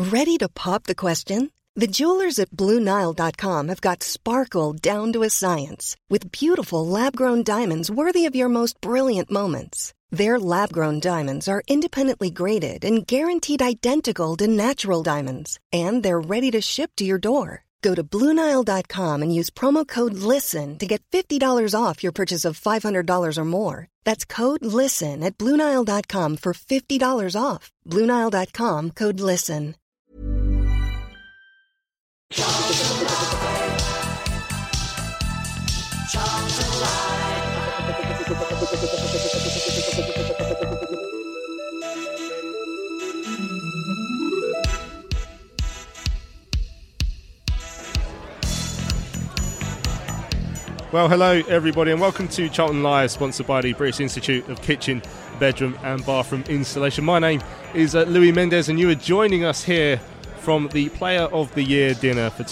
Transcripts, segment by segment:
Ready to pop the question? The jewelers at BlueNile.com have got sparkle down to a science with beautiful lab-grown diamonds worthy of your most brilliant moments. Their lab-grown diamonds are independently graded and guaranteed identical to natural diamonds, and they're ready to ship to your door. Go to BlueNile.com and use promo code LISTEN to get $50 off your purchase of $500 or more. That's code LISTEN at BlueNile.com for $50 off. BlueNile.com, code LISTEN. Well, hello everybody and welcome to Charlton Live, sponsored by the British Institute of Kitchen, Bedroom and Bathroom Installation. My name is Louis Mendes and you are joining us here from the Player of the Year dinner for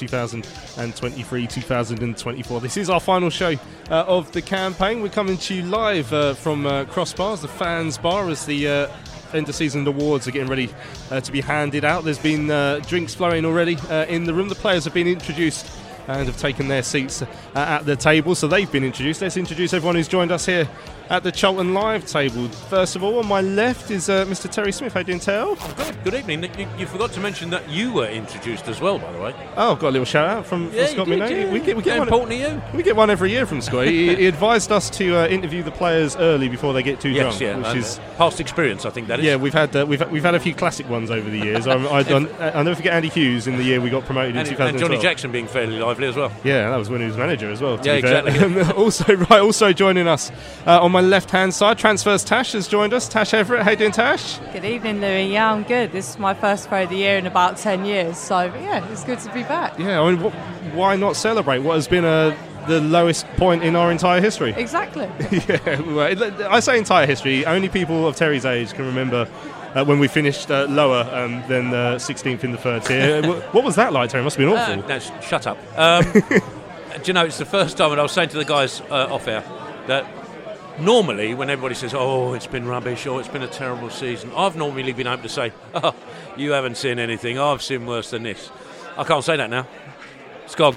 2023-2024. This is our final show of the campaign. We're coming to you live from Crossbars, the fans bar, as the end of season awards are getting ready to be handed out. There's been drinks flowing already in the room. The players have been introduced and have taken their seats at the table, so they've been introduced. Let's introduce everyone who's joined us here at the Charlton Live table. First of all, on my left is Mr. Terry Smith. How do you tell? Good evening. You forgot to mention that you were introduced as well, by the way. Oh, got a little shout out from Scott Minot. Yeah. We get one. Important to you. We get one every year from Scott. He advised us to interview the players early before they get too drunk, which is past experience. I think that is. Yeah, we've had a few classic ones over the years. I'll never forget Andy Hughes in the year we got promoted in 2012. And Johnny Jackson being fairly lively as well. Yeah, that was when he was manager as well. Exactly. Also joining us on my left-hand side, Transfers Tash has joined us. Tash Everett, how you doing, Tash? Good evening, Louis. Yeah, I'm good. This is my first Pro of the Year in about 10 years, so yeah, it's good to be back. Yeah, I mean, why not celebrate what has been the lowest point in our entire history? Exactly. Yeah, well, I say entire history. Only people of Terry's age can remember when we finished lower than 16th in the third tier. What was that like, Terry? It must have been awful. No, shut up. Do you know, it's the first time, and I was saying to the guys off air, that normally when everybody says, oh, it's been rubbish, or it's been a terrible season, I've normally been able to say, oh, you haven't seen anything, I've seen worse than this. I can't say that now. It's gone.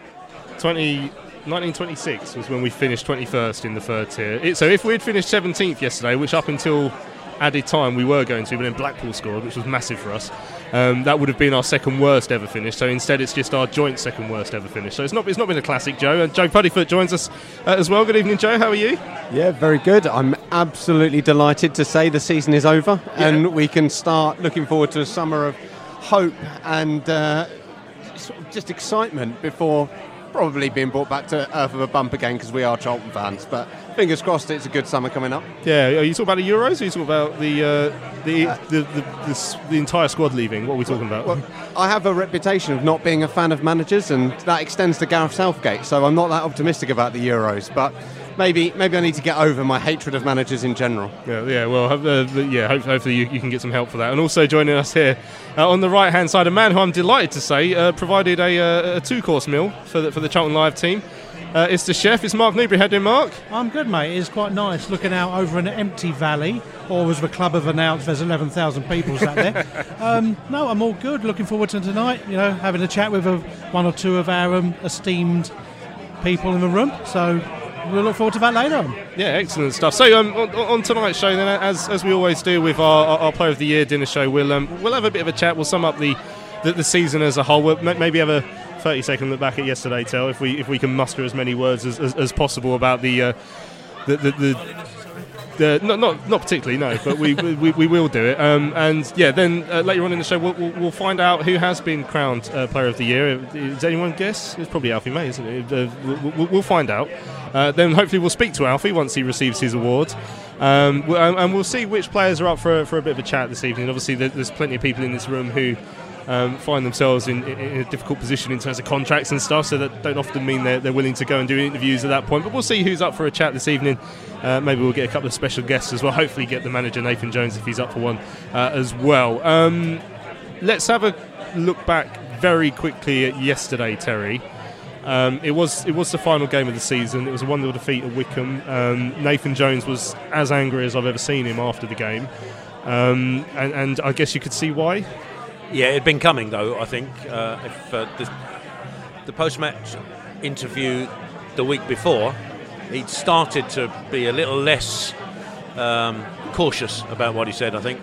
1926 was when we finished 21st in the third tier. So if we'd finished 17th yesterday, which up until added time we were going to, but then Blackpool scored, which was massive for us, that would have been our second worst ever finish. So instead it's just our joint second worst ever finish. So it's not been a classic, Joe. And Joe Puddifoot joins us as well. Good evening, Joe. How are you? Yeah, very good. I'm absolutely delighted to say the season is over and we can start looking forward to a summer of hope and just excitement before probably being brought back to earth of a bump again, because we are Charlton fans. But fingers crossed, it's a good summer coming up. Yeah, are you talking about the Euros, or are you talking about the entire squad leaving? What are we talking about? Well, I have a reputation of not being a fan of managers, and that extends to Gareth Southgate, so I'm not that optimistic about the Euros. But maybe I need to get over my hatred of managers in general. Yeah. Well, hopefully you can get some help for that. And also joining us here on the right-hand side, a man who I'm delighted to say provided a two-course meal for the Charlton Live team. It's the chef. It's Mark Newbury. How do you, Mark? I'm good, mate. It's quite nice looking out over an empty valley, or as the club have announced, there's 11,000 people sat there. No, I'm all good. Looking forward to tonight. You know, having a chat with one or two of our esteemed people in the room. So we'll look forward to that later on. Yeah, excellent stuff. So on tonight's show, then, as we always do with our Player of the Year dinner show, we'll have a bit of a chat. We'll sum up the season as a whole. We'll maybe have a 30-second look back at yesterday, Tel, if we can muster as many words as possible about not particularly, no, but we will do it. Then later on in the show we'll find out who has been crowned Player of the Year. Does anyone guess? It's probably Alfie May, isn't it? We'll find out. Then hopefully we'll speak to Alfie once he receives his award. And we'll see which players are up for a bit of a chat this evening. Obviously there's plenty of people in this room who find themselves in a difficult position in terms of contracts and stuff, so that don't often mean they're willing to go and do interviews at that point. But we'll see who's up for a chat this evening. Maybe we'll get a couple of special guests as well. Hopefully get the manager Nathan Jones if he's up for one as well. Let's have a look back very quickly at yesterday, Terry. It was the final game of the season. It was a 1-0 defeat at Wycombe. Nathan Jones was as angry as I've ever seen him after the game, and I guess you could see why. Yeah, it had been coming though. I think if the post-match interview the week before, he'd started to be a little less cautious about what he said. I think,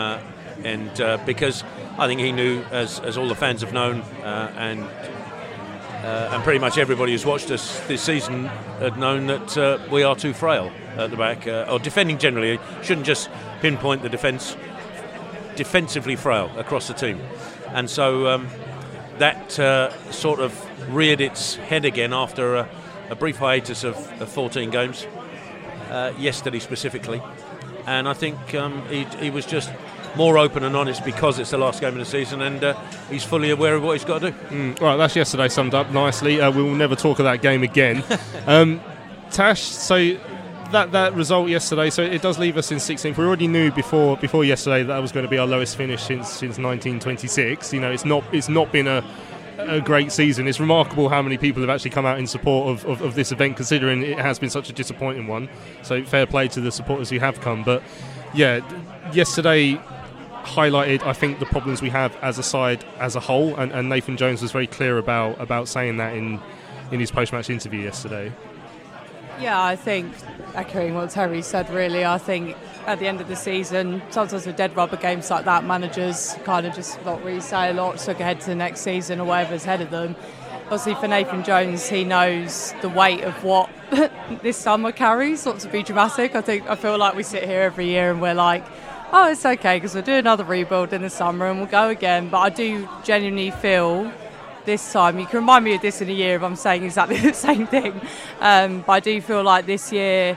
and because I think he knew, as all the fans have known, and pretty much everybody who's watched us this season had known that we are too frail at the back, or defending generally. Shouldn't just pinpoint the defence. Defensively frail across the team, and so that sort of reared its head again after a brief hiatus of 14 games yesterday specifically, and I think he was just more open and honest because it's the last game of the season, and he's fully aware of what he's got to do. Right, that's yesterday summed up nicely. We will never talk of that game again. Tash, so that result yesterday, so it does leave us in 16th. We already knew before yesterday that was going to be our lowest finish since 1926. You know, it's not been a great season. It's remarkable how many people have actually come out in support of this event, considering it has been such a disappointing one. So fair play to the supporters who have come. But yeah, yesterday highlighted, I think, the problems we have as a side as a whole, and Nathan Jones was very clear about saying that in his post-match interview yesterday. Yeah, I think, echoing what Terry said, really, I think at the end of the season, sometimes with dead rubber games like that, managers kind of just not really say a lot, look ahead to the next season or whatever's ahead of them. Obviously for Nathan Jones, he knows the weight of what this summer carries, not to be dramatic. I feel like we sit here every year and we're like, oh, it's okay because we'll do another rebuild in the summer and we'll go again. But I do genuinely feel this time, you can remind me of this in a year if I'm saying exactly the same thing, but I do feel like this year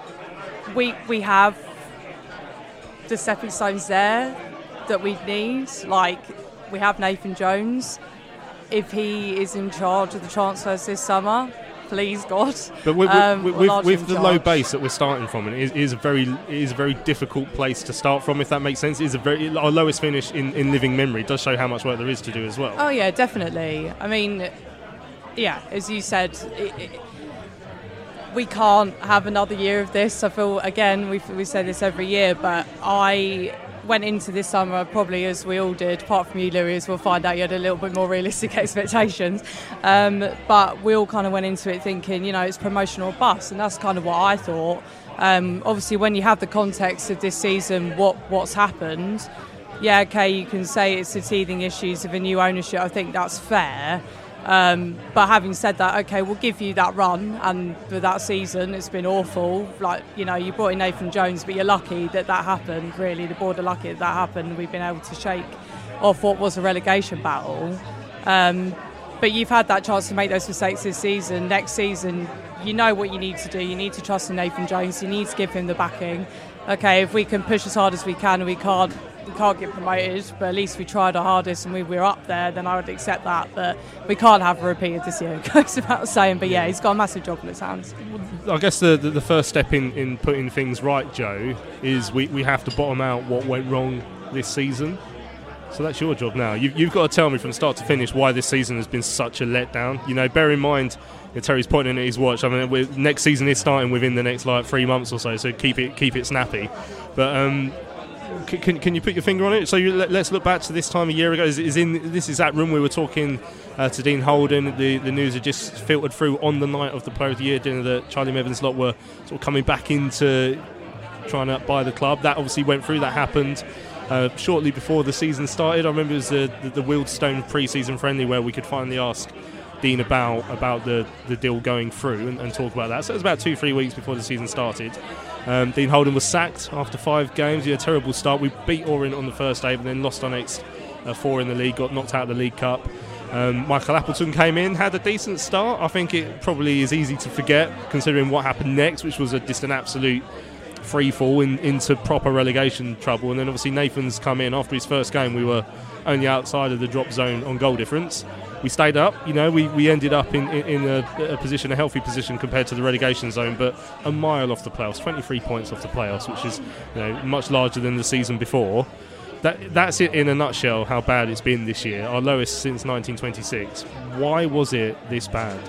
we have the stepping stones there that we need. Like, we have Nathan Jones. If he is in charge of the transfers this summer, please God. But with the low base that we're starting from, it is a very difficult place to start from, if that makes sense. It is our lowest finish in living memory. It does show how much work there is to do as well. Oh yeah, definitely. I mean, yeah, as you said, we can't have another year of this. I feel, again, we say this every year, but I went into this summer, probably as we all did, apart from you, Louis, we'll find out you had a little bit more realistic expectations, but we all kind of went into it thinking, you know, it's promotion or bust, and that's kind of what I thought. Obviously when you have the context of this season, what's happened, yeah, okay, you can say it's the teething issues of a new ownership. I think that's fair. But having said that, okay, we'll give you that run, and for that season it's been awful. Like, you know, you brought in Nathan Jones, but you're lucky that happened, really. The board are lucky that happened. We've been able to shake off what was a relegation battle. But you've had that chance to make those mistakes this season. Next season, you know what you need to do. You need to trust in Nathan Jones. You need to give him the backing. Okay, if we can push as hard as we can and we can't get promoted, but at least we tried our hardest and we're up there, then I would accept that. But we can't have a repeat of this year, it goes without saying. But yeah, he's got a massive job in his hands. I guess the first step in putting things right, Joe, is we have to bottom out what went wrong this season. So that's your job now. You've got to tell me from start to finish why this season has been such a letdown. You know, bear in mind, Terry's pointing at his watch. I mean, next season is starting within the next 3 months or so keep it snappy. But can you put your finger on it? So let's look back to this time a year ago. This is that room we were talking to Dean Holden. The news had just filtered through on the night of the Player of the Year dinner that Charlie Mevans lot were sort of coming back into trying to buy the club. That obviously went through. That happened shortly before the season started. I remember it was the Wealdstone pre-season friendly where we could finally ask Dean about the deal going through and talk about that. So it was about 2-3 weeks before the season started. Dean Holden was sacked after 5 games. He had a terrible start. We beat Orient on the first day, but then lost our next 4 in the league, got knocked out of the League Cup. Michael Appleton came in, had a decent start. I think it probably is easy to forget considering what happened next, which was just an absolute free fall into proper relegation trouble. And then obviously Nathan's come in. After his first game, we were only outside of the drop zone on goal difference. We stayed up, you know, we ended up in a position, a healthy position compared to the relegation zone, but a mile off the playoffs, 23 points off the playoffs, which is, you know, much larger than the season before. That's it in a nutshell, how bad it's been this year, our lowest since 1926. Why was it this bad?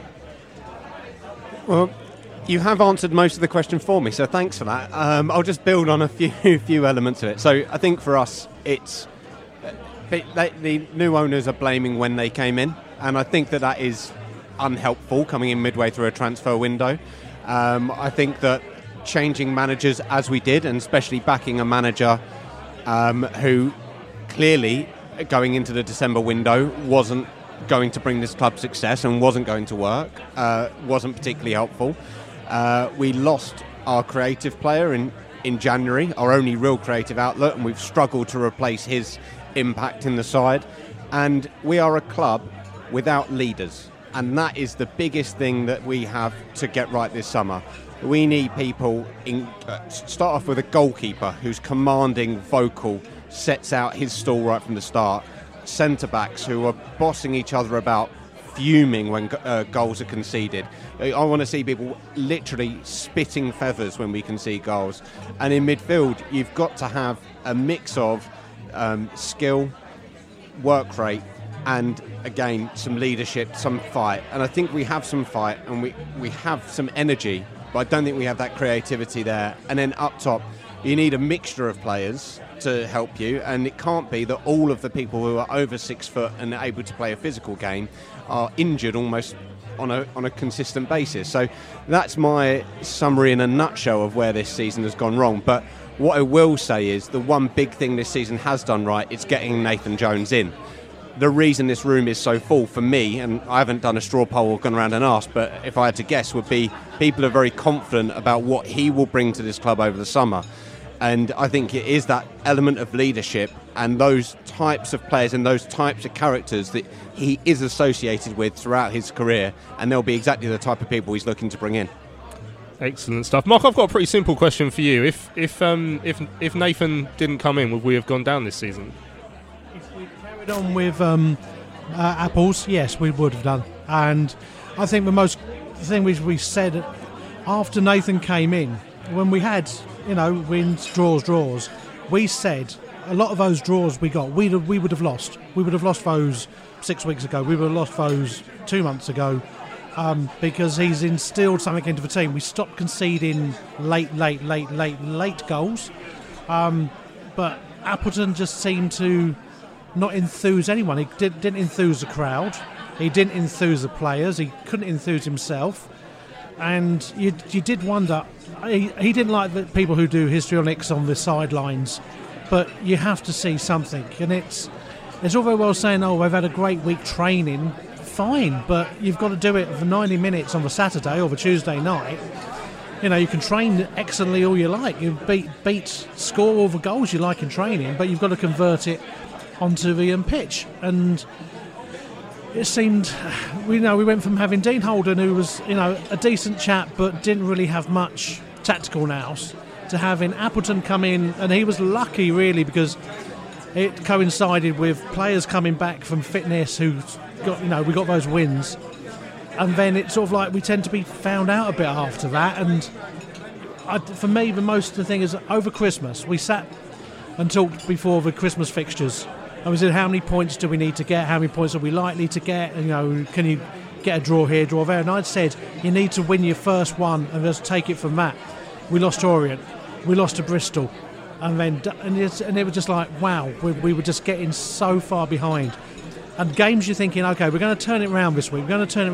Well, you have answered most of the question for me, so thanks for that. I'll just build on a few elements of it. So I think for us, it's the new owners are blaming when they came in, and I think that is unhelpful coming in midway through a transfer window. I think that changing managers as we did, and especially backing a manager who clearly going into the December window wasn't going to bring this club success and wasn't going to work, wasn't particularly helpful. We lost our creative player in January, our only real creative outlet, and we've struggled to replace his impact in the side. And we are a club without leaders, and that is the biggest thing that we have to get right this summer. We need people start off with a goalkeeper who's commanding, vocal, sets out his stall right from the start. Centre-backs who are bossing each other about, fuming when goals are conceded. I want to see people literally spitting feathers when we concede goals. And in midfield, you've got to have a mix of skill, work rate, and again, some leadership, some fight. And I think we have some fight and we have some energy, but I don't think we have that creativity there. And then up top, you need a mixture of players to help you, and it can't be that all of the people who are over 6 foot and are able to play a physical game are injured almost on a consistent basis. So that's my summary in a nutshell of where this season has gone wrong. But what I will say is the one big thing this season has done right is getting Nathan Jones in. The reason this room is so full for me, and I haven't done a straw poll or gone around and asked, but if I had to guess, would be people are very confident about what he will bring to this club over the summer. And I think it is that element of leadership and those types of players and those types of characters that he is associated with throughout his career, and they'll be exactly the type of people he's looking to bring in. Excellent stuff. Mark, I've got a pretty simple question for you. If Nathan didn't come in, would we have gone down this season? If we carried on with Apples, yes, we would have done. And I think the thing we said after Nathan came in, when we had wins, draws, we said a lot of those draws we got, we would have lost. We would have lost those 6 weeks ago. We would have lost those 2 months ago because he's instilled something into the team. We stopped conceding late goals. But Appleton just seemed to not enthuse anyone. He didn't enthuse the crowd. He didn't enthuse the players. He couldn't enthuse himself. And you did wonder, he didn't like the people who do histrionics on the sidelines, but you have to see something. And it's all very well saying, oh, we've had a great week training, fine, but you've got to do it for 90 minutes on the Saturday or the Tuesday night. You can train excellently all you like. You score all the goals you like in training, but you've got to convert it onto the pitch. And it seemed, we went from having Dean Holden, who was, a decent chap but didn't really have much tactical nous, to having Appleton come in, and he was lucky really because it coincided with players coming back from fitness who got, we got those wins, and then it's sort of like we tend to be found out a bit after that. And for me, the thing is, over Christmas we sat and talked before the Christmas fixtures. And we said, how many points do we need to get? How many points are we likely to get? Can you get a draw here, draw there? And I'd said, you need to win your first one and just take it from that. We lost to Orient. We lost to Bristol. And it was just like, wow, we were just getting so far behind. And games you're thinking, okay, we're going to turn it around this week.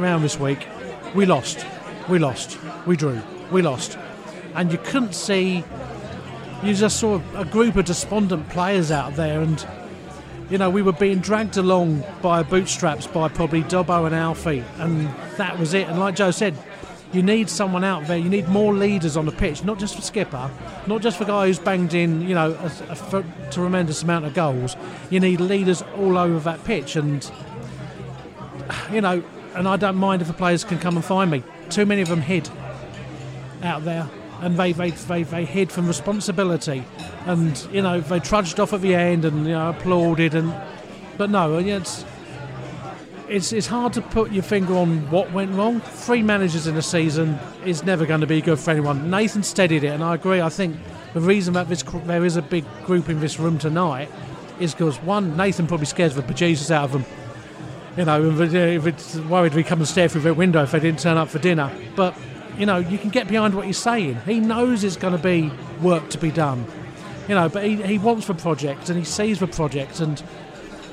We lost. We drew. We lost. And you couldn't see, you just saw a group of despondent players out there, and we were being dragged along by bootstraps by probably Dobbo and Alfie, and that was it. And like Joe said, you need someone out there. You need more leaders on the pitch, not just for skipper, not just for guy who's banged in, a tremendous amount of goals. You need leaders all over that pitch, and and I don't mind if the players can come and find me. Too many of them hid out there, and they hid from responsibility, and they trudged off at the end and applauded, but no, it's hard to put your finger on what went wrong. 3 managers in a season is never going to be good for anyone. Nathan steadied it, and I agree. I think the reason that there is a big group in this room tonight is because, one, Nathan probably scares the bejesus out of them. If it's worried we come and stare through the window if they didn't turn up for dinner, but you can get behind what he's saying. He knows it's going to be work to be done, but he wants the project and he sees the project, and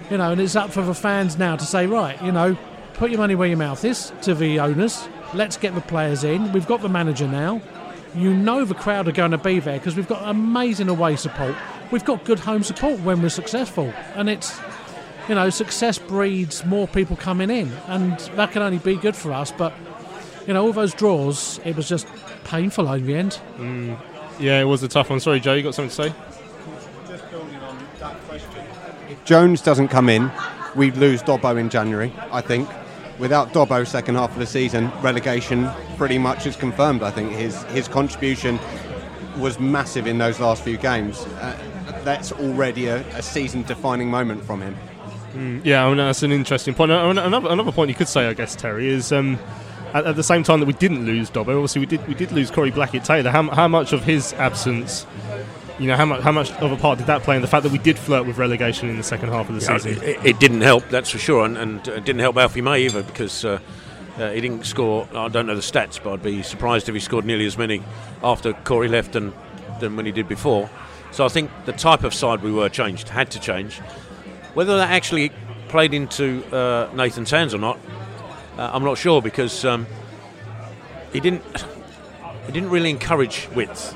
And it's up for the fans now to say, right, put your money where your mouth is to the owners. Let's get the players in. We've got the manager now. The crowd are going to be there because we've got amazing away support. We've got good home support when we're successful. And it's, success breeds more people coming in. And that can only be good for us. But, all those draws, it was just painful in the end. Yeah, it was a tough one. Sorry, Joe, you got something to say? Just building on that question. If Jones doesn't come in, we lose Dobbo in January, I think. Without Dobbo, second half of the season, relegation pretty much is confirmed. I think his contribution was massive in those last few games. That's already a season-defining moment from him. Yeah, that's an interesting point. Another point you could say, I guess, Terry, is at the same time that we didn't lose Dobbo, obviously we did lose Corey Blackett-Taylor. How much of his absence, how much of a part did that play in the fact that we did flirt with relegation in the second half of the season? It didn't help, that's for sure, and it didn't help Alfie May either, because he didn't score. I don't know the stats, but I'd be surprised if he scored nearly as many after Corey left than when he did before. So I think the type of side we were had to change. Whether that actually played into Nathan's hands or not, I'm not sure, because he didn't really encourage width.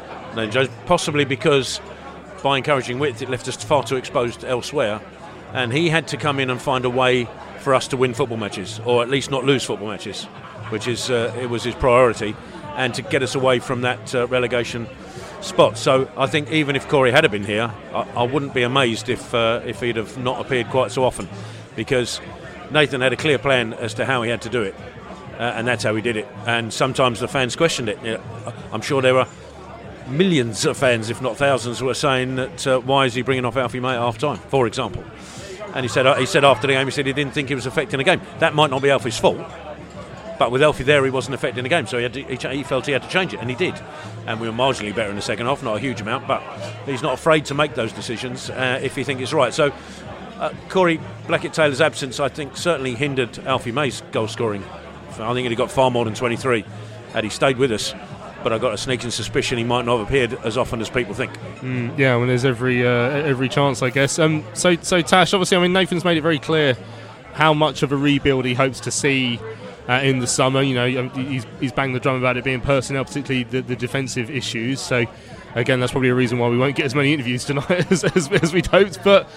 Possibly because by encouraging width it left us far too exposed elsewhere, and he had to come in and find a way for us to win football matches, or at least not lose football matches, which is it was his priority, and to get us away from that relegation spot. So I think even if Corey had been here, I wouldn't be amazed if he'd have not appeared quite so often, because Nathan had a clear plan as to how he had to do it, and that's how he did it. And sometimes the fans questioned it. I'm sure there were millions of fans, if not thousands, who were saying that why is he bringing off Alfie May at half-time, for example. And he said after the game, he didn't think he was affecting the game. That might not be Alfie's fault, but with Alfie there, he wasn't affecting the game, so he felt he had to change it, and he did. And we were marginally better in the second half, not a huge amount, but he's not afraid to make those decisions if he thinks it's right. So Corey Blackett-Taylor's absence, I think, certainly hindered Alfie May's goal scoring. I think he'd have got far more than 23 had he stayed with us. But I've got a sneaking suspicion he might not have appeared as often as people think. Yeah, well, there's every chance, I guess. So Tash, obviously, Nathan's made it very clear how much of a rebuild he hopes to see in the summer. He's banged the drum about it being personnel, particularly the defensive issues. So, again, that's probably a reason why we won't get as many interviews tonight as we'd hoped. But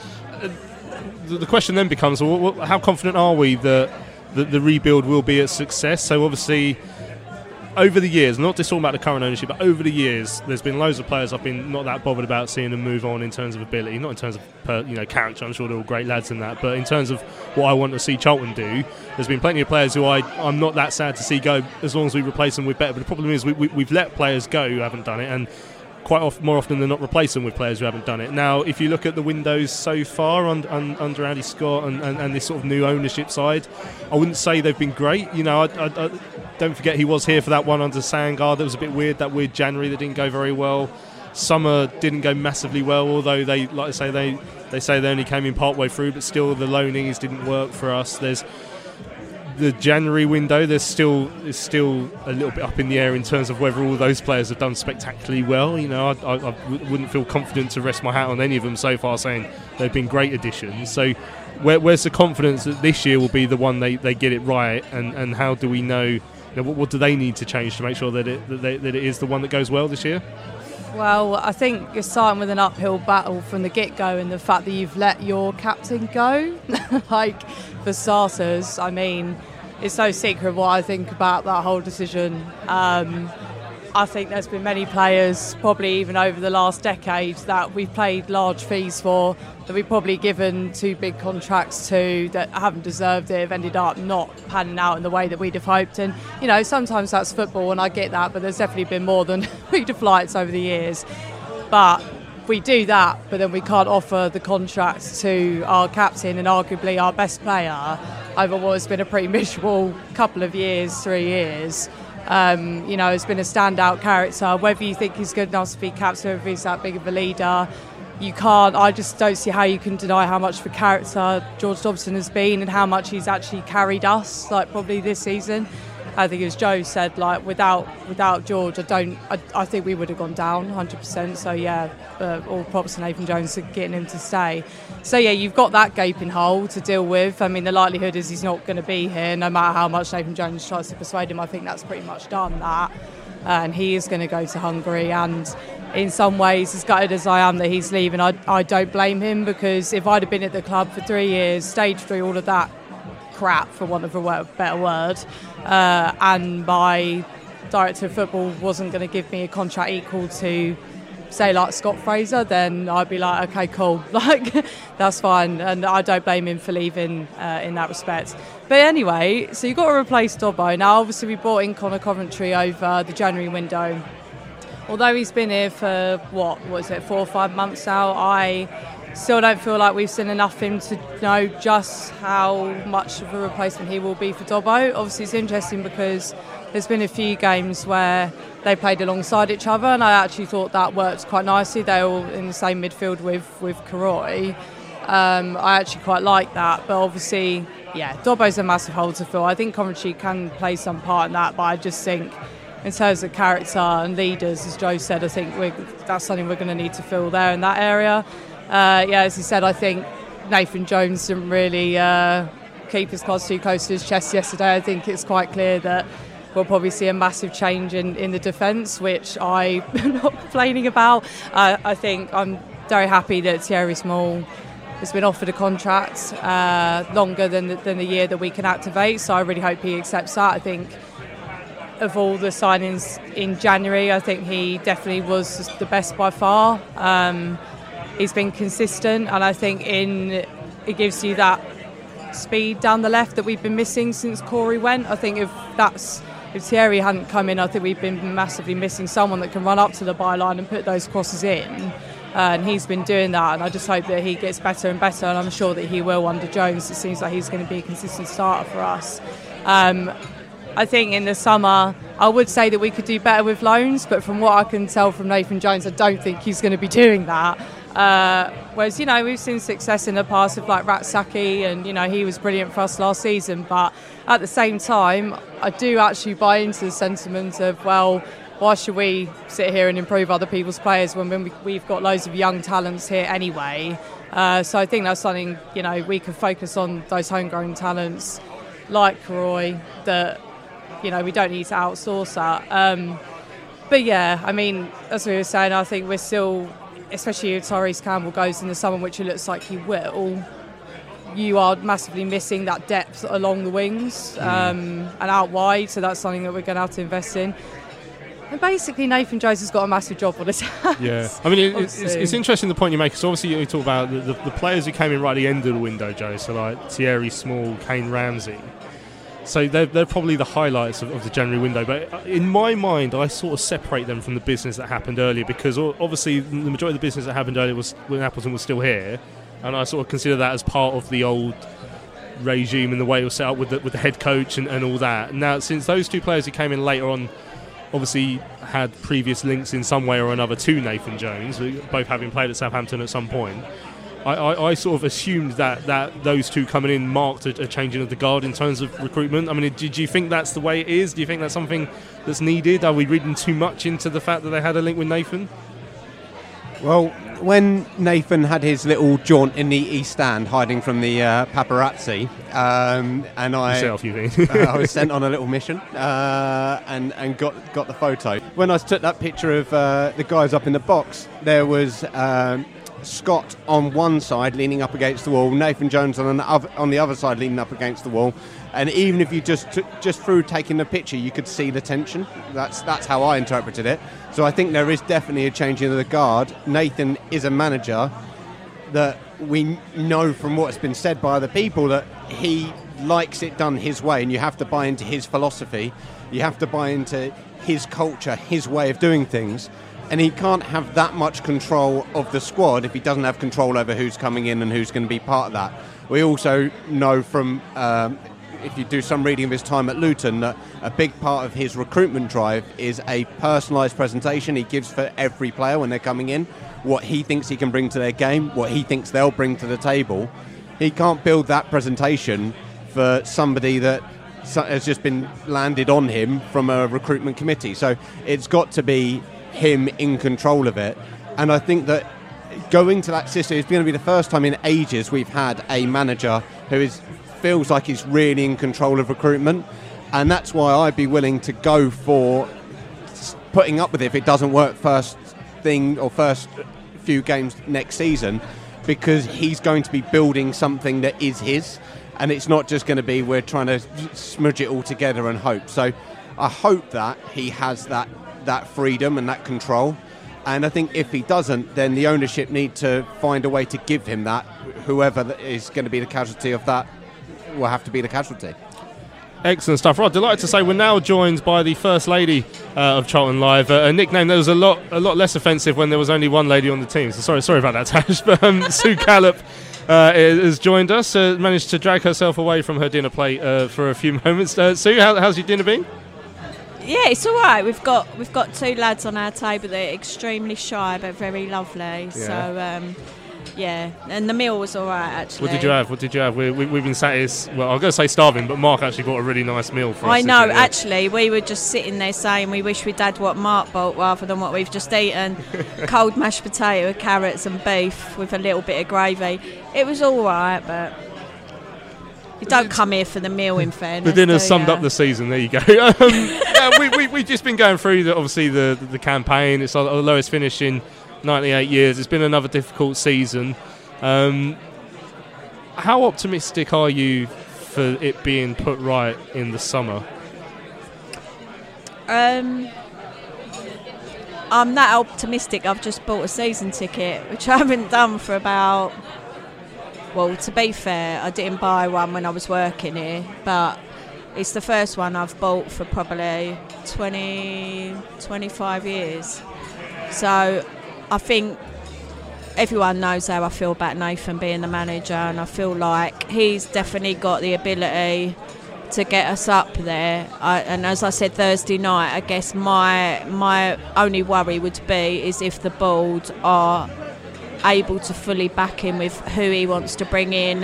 the question then becomes, well, how confident are we that the rebuild will be a success? So, obviously, over the years, not just talking about the current ownership, but over the years, there's been loads of players I've been not that bothered about seeing them move on in terms of ability, not in terms of character. I'm sure they're all great lads in that, but in terms of what I want to see Charlton do, there's been plenty of players who I'm not that sad to see go as long as we replace them with better. But the problem is we've let players go who haven't done it, and more often than not replace them with players who haven't done it. Now, if you look at the windows so far under Andy Scott and this sort of new ownership side, I wouldn't say they've been great. I don't forget he was here for that one under Sangard. That was a bit weird, that weird January that didn't go very well. Summer didn't go massively well, although they say they only came in part way through, but still the loanings didn't work for us. There's the January window, it's still a little bit up in the air in terms of whether all those players have done spectacularly well. I wouldn't feel confident to rest my hat on any of them so far, saying they've been great additions. So where's the confidence that this year will be the one they get it right, and how do we know, what do they need to change to make sure that it is the one that goes well this year? Well, I think you're starting with an uphill battle from the get-go, and the fact that you've let your captain go, for starters, it's no secret what I think about that whole decision. I think there's been many players, probably even over the last decade, that we've paid large fees for, that we've probably given two big contracts to, that haven't deserved it, have ended up not panning out in the way that we'd have hoped. And, sometimes that's football, and I get that, but there's definitely been more than we'd have liked over the years. But we do that, but then we can't offer the contracts to our captain and arguably our best player over what has been a pretty miserable couple of years, 3 years. Has been a standout character. Whether you think he's good enough to be captain, if he's that big of a leader, you can't. I just don't see how you can deny how much of a character George Dobson has been and how much he's actually carried us, probably this season. I think as Joe said, like without George, I think we would have gone down 100%. So yeah, all props to Nathan Jones for getting him to stay. So yeah, you've got that gaping hole to deal with. I mean, the likelihood is he's not going to be here, no matter how much Nathan Jones tries to persuade him. I think that's pretty much done that, and he is going to go to Hungary. And in some ways, as gutted as I am that he's leaving, I don't blame him, because if I'd have been at the club for 3 years, staged through all of that crap, for want of a better word, and my director of football wasn't going to give me a contract equal to, say, like Scott Fraser, then I'd be like, okay, cool, like that's fine, and I don't blame him for leaving in that respect. But anyway, so you've got to replace Dobbo. Now obviously we brought in Conor Coventry over the January window. Although he's been here for 4 or 5 months now, I still don't feel like we've seen enough of him to know just how much of a replacement he will be for Dobbo. Obviously it's interesting because there's been a few games where they played alongside each other, and I actually thought that worked quite nicely. They were all in the same midfield with Karoy. I actually quite like that, but obviously, yeah, Dobbo's a massive hole to fill. I think Coventry can play some part in that, but I just think in terms of character and leaders, as Joe said, I think that's something we're going to need to fill there in that area. As he said, I think Nathan Jones didn't really keep his cards too close to his chest yesterday. I think it's quite clear that we'll probably see a massive change in the defence, which I'm not complaining about. I think I'm very happy that Thierry Small has been offered a contract longer than the year that we can activate, so I really hope he accepts that. I think of all the signings in January, I think he definitely was the best by far. He's been consistent, and I think it gives you that speed down the left that we've been missing since Corey went. I think if Thierry hadn't come in, I think we've been massively missing someone that can run up to the byline and put those crosses in. And he's been doing that, and I just hope that he gets better and better, and I'm sure that he will under Jones. It seems like he's going to be a consistent starter for us. I think in the summer, I would say that we could do better with loans, but from what I can tell from Nathan Jones, I don't think he's going to be doing that. Whereas, we've seen success in the past with like Ratsaki, and, he was brilliant for us last season. But at the same time, I do actually buy into the sentiment of, well, why should we sit here and improve other people's players when we've got loads of young talents here anyway? So I think that's something, we can focus on those homegrown talents like Karoy that, we don't need to outsource that. But yeah, I mean, as we were saying, I think we're still, especially if Tyrese Campbell goes in the summer, which it looks like he will, you are massively missing that depth along the wings and out wide, so that's something that we're going to have to invest in. And basically, Nathan Jones has got a massive job on his hands. Yeah, I mean, it's interesting the point you make, because obviously you talk about the players who came in right at the end of the window, Joe, so like Thierry Small, Kane Ramsey. So they're probably the highlights of the January window. But in my mind, I sort of separate them from the business that happened earlier, because obviously the majority of the business that happened earlier was when Appleton was still here, and I sort of consider that as part of the old regime and the way it was set up with the head coach and all that. Now, since those two players who came in later on obviously had previous links in some way or another to Nathan Jones, both having played at Southampton at some point, I sort of assumed that those two coming in marked a changing of the guard in terms of recruitment. I mean, did you think that's the way it is? Do you think that's something that's needed? Are we reading too much into the fact that they had a link with Nathan? Well, when Nathan had his little jaunt in the East Stand, hiding from the paparazzi, and I was sent on a little mission and got the photo. When I took that picture of the guys up in the box, there was Scott on one side leaning up against the wall, Nathan Jones on the other side leaning up against the wall, and even if you just through taking the picture, you could see the tension. That's how I interpreted it. So I think there is definitely a changing of the guard. Nathan is a manager that we know from what's been said by other people that he likes it done his way, and you have to buy into his philosophy. You have to buy into his culture, his way of doing things. And he can't have that much control of the squad if he doesn't have control over who's coming in and who's going to be part of that. We also know from, if you do some reading of his time at Luton, that a big part of his recruitment drive is a personalised presentation he gives for every player when they're coming in, what he thinks he can bring to their game, what he thinks they'll bring to the table. He can't build that presentation for somebody that has just been landed on him from a recruitment committee. So it's got to be him in control of it. And I think that going to that system is going to be the first time in ages we've had a manager who feels like he's really in control of recruitment. And that's why I'd be willing to go for putting up with it if it doesn't work first thing or first few games next season, because he's going to be building something that is his, and it's not just going to be we're trying to smudge it all together and hope. So I hope that he has that freedom and that control, and I think if he doesn't, then the ownership need to find a way to give him that. Whoever is going to be the casualty of that will have to be the casualty. Excellent stuff. Right, delighted to say we're now joined by the First Lady of Charlton Live, a nickname that was a lot less offensive when there was only one lady on the team. So sorry about that, Tash. But Sue Callop has joined us, managed to drag herself away from her dinner plate for a few moments. Sue, how's your dinner been? Yeah, it's all right. We've got two lads on our table. They're extremely shy but very lovely. Yeah. So. Yeah, and the meal was all right, actually. What did you have? We've been sat here, well, I was going to say starving, but Mark actually bought a really nice meal for us. I know, actually. We were just sitting there saying we wish we'd had what Mark bought rather than what we've just eaten. Cold mashed potato with carrots and beef with a little bit of gravy. It was all right, but you don't come here for the meal, in fairness. The dinner summed up the season. There you go. We've just been going through, the campaign. It's our lowest finish in 98 years. It's been another difficult season. How optimistic are you for it being put right in the summer? I'm that optimistic. I've just bought a season ticket, which I haven't done for about, well, to be fair, I didn't buy one when I was working here, but it's the first one I've bought for probably 25 years. So I think everyone knows how I feel about Nathan being the manager, and I feel like he's definitely got the ability to get us up there. And as I said Thursday night, I guess my only worry would be is if the board are able to fully back him with who he wants to bring in,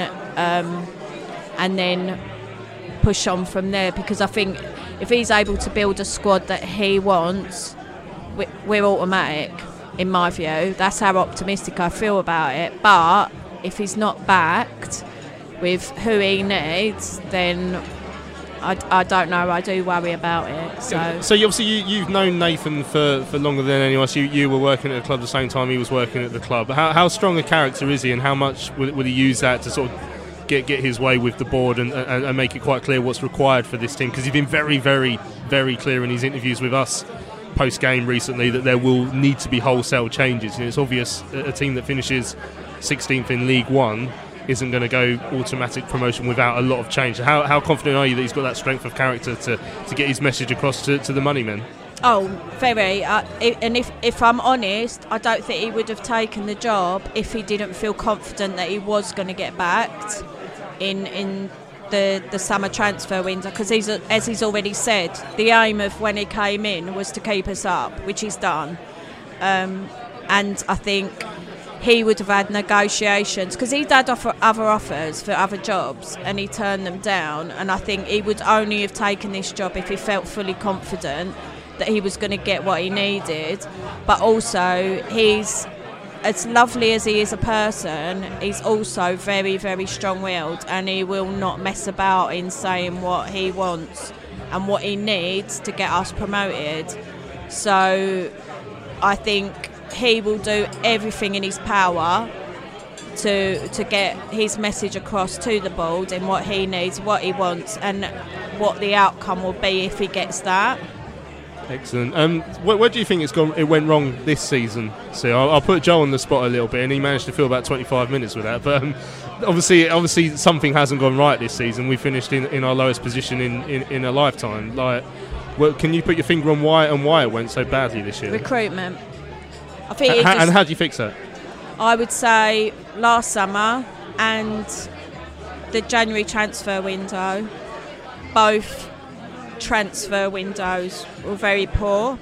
and then push on from there. Because I think if he's able to build a squad that he wants, we're automatic. In my view, that's how optimistic I feel about it. But if he's not backed with who he needs, then I don't know. I do worry about it. So obviously you've known Nathan for longer than anyone else. You were working at the club at the same time he was working at the club. How strong a character is he, and how much will he use that to sort of get his way with the board and make it quite clear what's required for this team? Because he's been very, very, very clear in his interviews with us post-game recently that there will need to be wholesale changes. And it's obvious a team that finishes 16th in League One isn't going to go automatic promotion without a lot of change. How confident are you that he's got that strength of character to get his message across to the money men? Oh, very. And if I'm honest, I don't think he would have taken the job if he didn't feel confident that he was going to get backed in the summer transfer window, because as he's already said, the aim of when he came in was to keep us up, which he's done. And I think he would have had negotiations, because he'd had other offers for other jobs and he turned them down, and I think he would only have taken this job if he felt fully confident that he was going to get what he needed. But also, he's, as lovely as he is a person, he's also very, very strong-willed, and he will not mess about in saying what he wants and what he needs to get us promoted. So I think he will do everything in his power to get his message across to the board in what he needs, what he wants, and what the outcome will be if he gets that. Excellent. Where do you think it went wrong this season? See, I'll put Joe on the spot a little bit, and he managed to fill about 25 minutes with that. But obviously, something hasn't gone right this season. We finished in our lowest position in a lifetime. Can you put your finger on why it went so badly this year? Recruitment. I think. And how do you fix that? I would say last summer and the January transfer window, both transfer windows were very poor.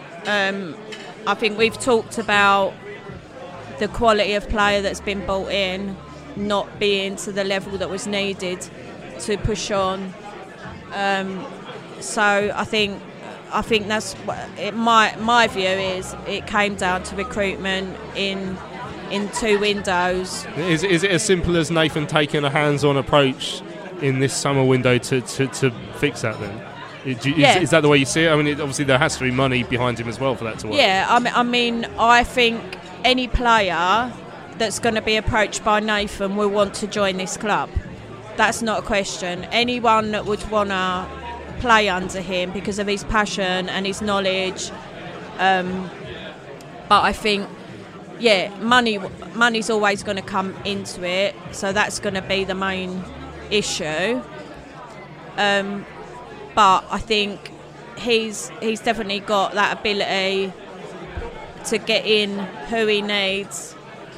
I think we've talked about the quality of player that's been brought in not being to the level that was needed to push on. So I think that's my view is it came down to recruitment in 2 windows. Is it as simple as Nathan taking a hands-on approach in this summer window to fix that then? Is that the way you see it? I mean, obviously there has to be money behind him as well for that to work. Yeah, I mean, I think any player that's going to be approached by Nathan will want to join this club. That's not a question. Anyone that would want to play under him because of his passion and his knowledge. But I think, money's always going to come into it, so that's going to be the main issue. But I think he's definitely got that ability to get in who he needs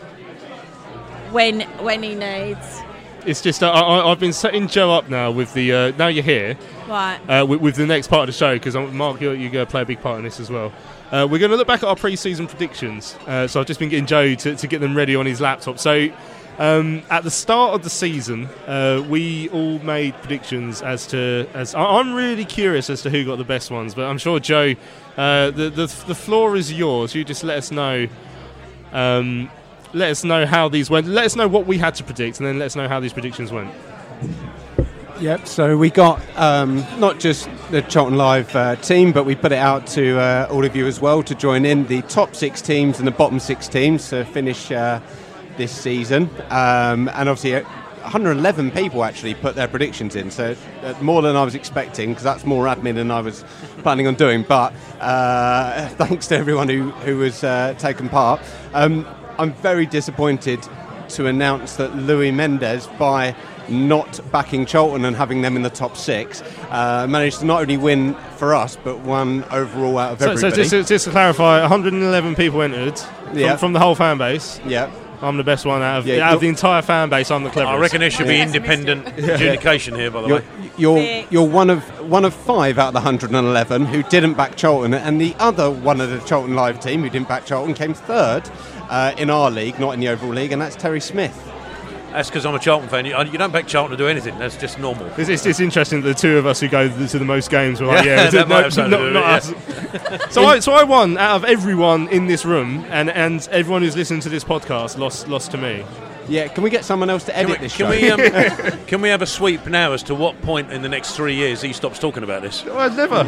when he needs. It's just I've been setting Joe up now with the now you're here, right? With the next part of the show, because Mark, you're going to play a big part in this as well. We're going to look back at our pre-season predictions. So I've just been getting Joe to get them ready on his laptop. So at the start of the season, we all made predictions as I'm really curious as to who got the best ones, but I'm sure Joe, the floor is yours. You just let us know. Let us know how these went. Let us know what we had to predict, and then let us know how these predictions went. Yep, so we got not just the Charlton Live team, but we put it out to all of you as well to join in the top 6 teams and the bottom 6 teams to finish this season. And obviously 111 people actually put their predictions in, so more than I was expecting, because that's more admin than I was planning on doing. But thanks to everyone who was taken part. I'm very disappointed to announce that Louis Mendes, by not backing Charlton and having them in the top 6, managed to not only win for us, but won overall out of everybody. So just to clarify, 111 people entered from the whole fan base. Yeah. I'm the best one out of the entire fan base. I'm the cleverest. I reckon there should be independent adjudication here, by the way. You're one of 5 out of the 111 who didn't back Charlton, and the other one of the Charlton Live team who didn't back Charlton came 3rd in our league, not in the overall league, and that's Terry Smith. That's because I'm a Charlton fan. You don't back Charlton to do anything. That's just normal. It's interesting that the 2 of us who go to the most games were like, that might have something to do not us. So I won out of everyone in this room, and everyone who's listening to this podcast lost to me. Yeah, can we get someone else to edit this show? Can we have a sweep now as to what point in the next 3 years he stops talking about this? Well, never.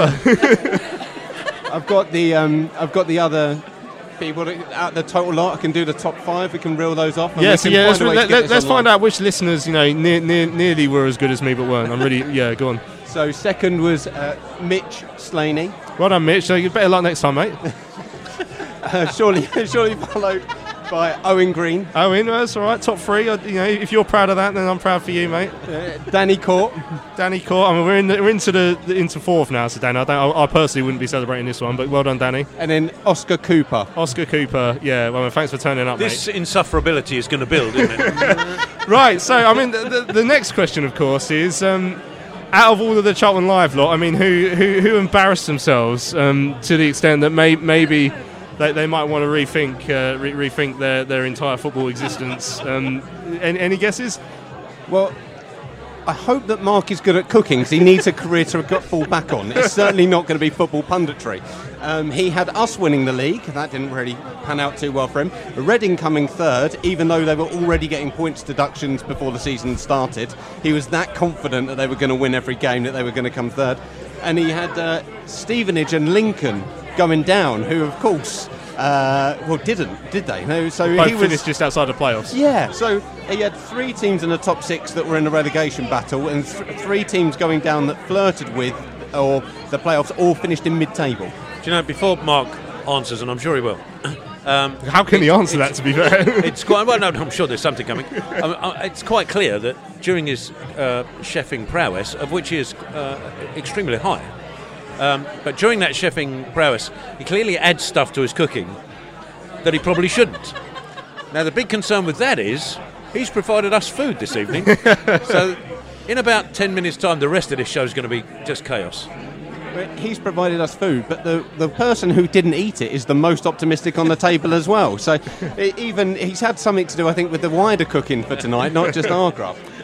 I've got the other people out the total lot. I can do the top 5. We can reel those off. Let's find out which listeners nearly were as good as me but weren't. I'm really go on. So second was Mitch Slaney. Well done, Mitch. So you better luck next time, mate. Surely followed by Owen Green. Owen, that's all right. Top 3. If you're proud of that, then I'm proud for you, mate. Danny Court. I mean, we're into 4th now, so Danny. I personally wouldn't be celebrating this one, but well done, Danny. And then Oscar Cooper. Yeah. Well, thanks for turning up, this mate. insufferability is going to build, isn't it? Right. So, I mean, the next question, of course, is out of all of the Charlton Live lot, I mean, who embarrassed themselves to the extent that maybe they might want to rethink their entire football existence. Any guesses? Well, I hope that Mark is good at cooking, because he needs a career to fall back on. It's certainly not going to be football punditry. He had us winning the league. That didn't really pan out too well for him. Reading coming 3rd, even though they were already getting points deductions before the season started. He was that confident that they were going to win every game, that they were going to come 3rd. And he had Stevenage and Lincoln going down, who of course did they? No, so both he finished just outside the playoffs. Yeah, so he had 3 teams in the top 6 that were in a relegation battle, and 3 teams going down that flirted with or the playoffs, all finished in mid-table. Do you know, before Mark answers, and I'm sure he will. How can he answer that, to be fair? It's quite well. No, I'm sure there's something coming. It's quite clear that during his chefing prowess, of which he is extremely high, but during that chefing prowess, he clearly adds stuff to his cooking that he probably shouldn't. Now, the big concern with that is he's provided us food this evening. So, in about 10 minutes' time, the rest of this show is going to be just chaos. He's provided us food, but the person who didn't eat it is the most optimistic on the table as well. So even he's had something to do, I think, with the wider cooking for tonight, not just our grub.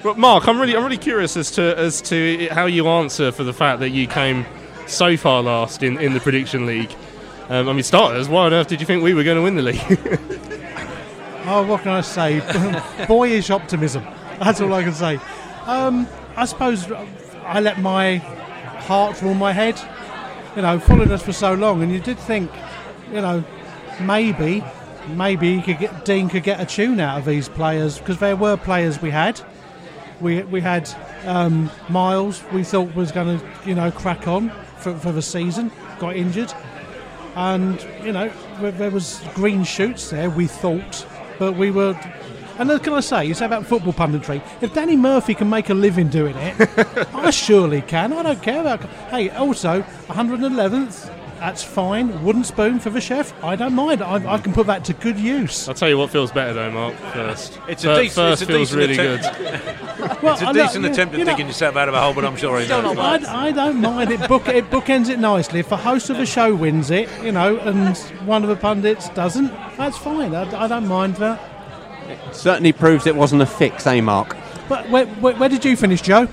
Well, Mark, I'm really curious as to how you answer for the fact that you came so far last in the prediction league. I mean, starters, why on earth did you think we were going to win the league? Oh, what can I say? Boyish optimism. That's all I can say. I suppose I let my heart rule my head. You know, following us for so long, and you did think, you know, maybe Dean could get a tune out of these players, because there were players we had. We had Miles. We thought was going to, you know, crack on for the season. Got injured, and you know there was green shoots there. We thought. But we were, and can I say, you say about football punditry, if Danny Murphy can make a living doing it, I surely can. I don't care about. Hey, also 111th, that's fine. Wooden spoon for the chef, I don't mind. I can put that to good use. I'll tell you what feels better though, Mark. First, it's a decent feels really good. Well, it's a decent attempt at digging yourself out of a hole, but I'm sure he knows. I don't mind it. It bookends it nicely. If the host of the show wins it, you know, and one of the pundits doesn't, that's fine. I don't mind that. It certainly proves it wasn't a fix, Mark? But where did you finish, Joe?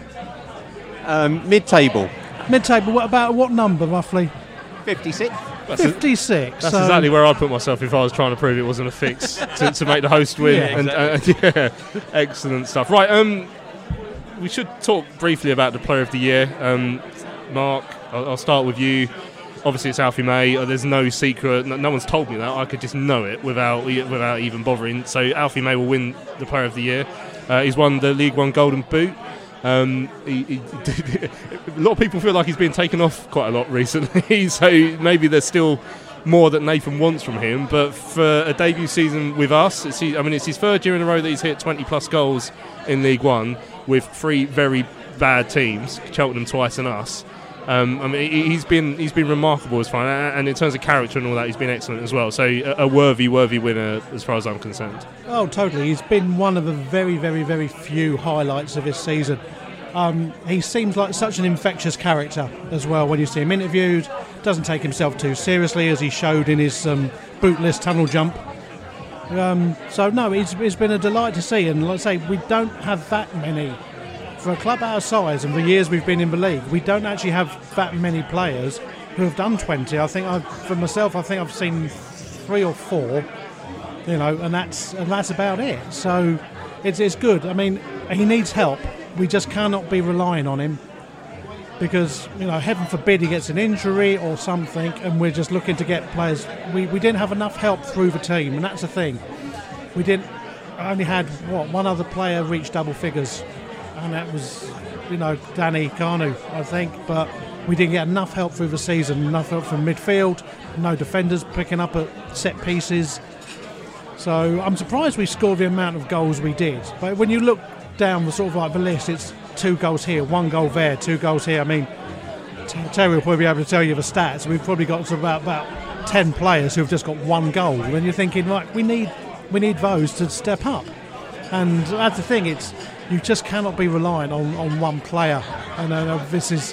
Mid-table. Mid-table. What number roughly? 56. 56. That's exactly where I'd put myself if I was trying to prove it wasn't a fix to make the host win. Yeah, exactly. Yeah, excellent stuff. Right, we should talk briefly about the Player of the Year. Mark, I'll start with you. Obviously, it's Alfie May. There's no secret. No one's told me that. I could just know it without even bothering. So Alfie May will win the Player of the Year. He's won the League One Golden Boot. A lot of people feel like he's been taken off quite a lot recently. So maybe there's still more that Nathan wants from him. But for a debut season with us, it's his third year in a row that he's hit 20-plus goals in League One with 3 very bad teams, Cheltenham twice and us. He's been remarkable as far, and in terms of character and all that, he's been excellent as well. So a worthy winner as far as I'm concerned. Oh, totally. He's been one of the very, very, very few highlights of this season. He seems like such an infectious character as well when you see him interviewed. Doesn't take himself too seriously, as he showed in his bootless tunnel jump. So no, it's been a delight to see, and like I say, we don't have that many. For a club our size and the years we've been in the league, we don't actually have that many players who have done 20. I think I've seen 3 or 4, you know, and that's about it. So it's good. I mean, he needs help. We just cannot be relying on him, because, you know, heaven forbid he gets an injury or something, and we're just looking to get players. We didn't have enough help through the team, and that's the thing. We didn't. Only had one other player reach double figures. And that was, you know, Danny Kanu, I think. But we didn't get enough help through the season. Enough help from midfield. No defenders picking up at set pieces. So I'm surprised we scored the amount of goals we did. But when you look down the sort of like the list, it's 2 goals here, 1 goal there, 2 goals here. I mean, Terry will probably be able to tell you the stats. We've probably got to about 10 players who've just got 1 goal. And you're thinking, right, we need those to step up. And that's the thing. You just cannot be relying on one player, and this is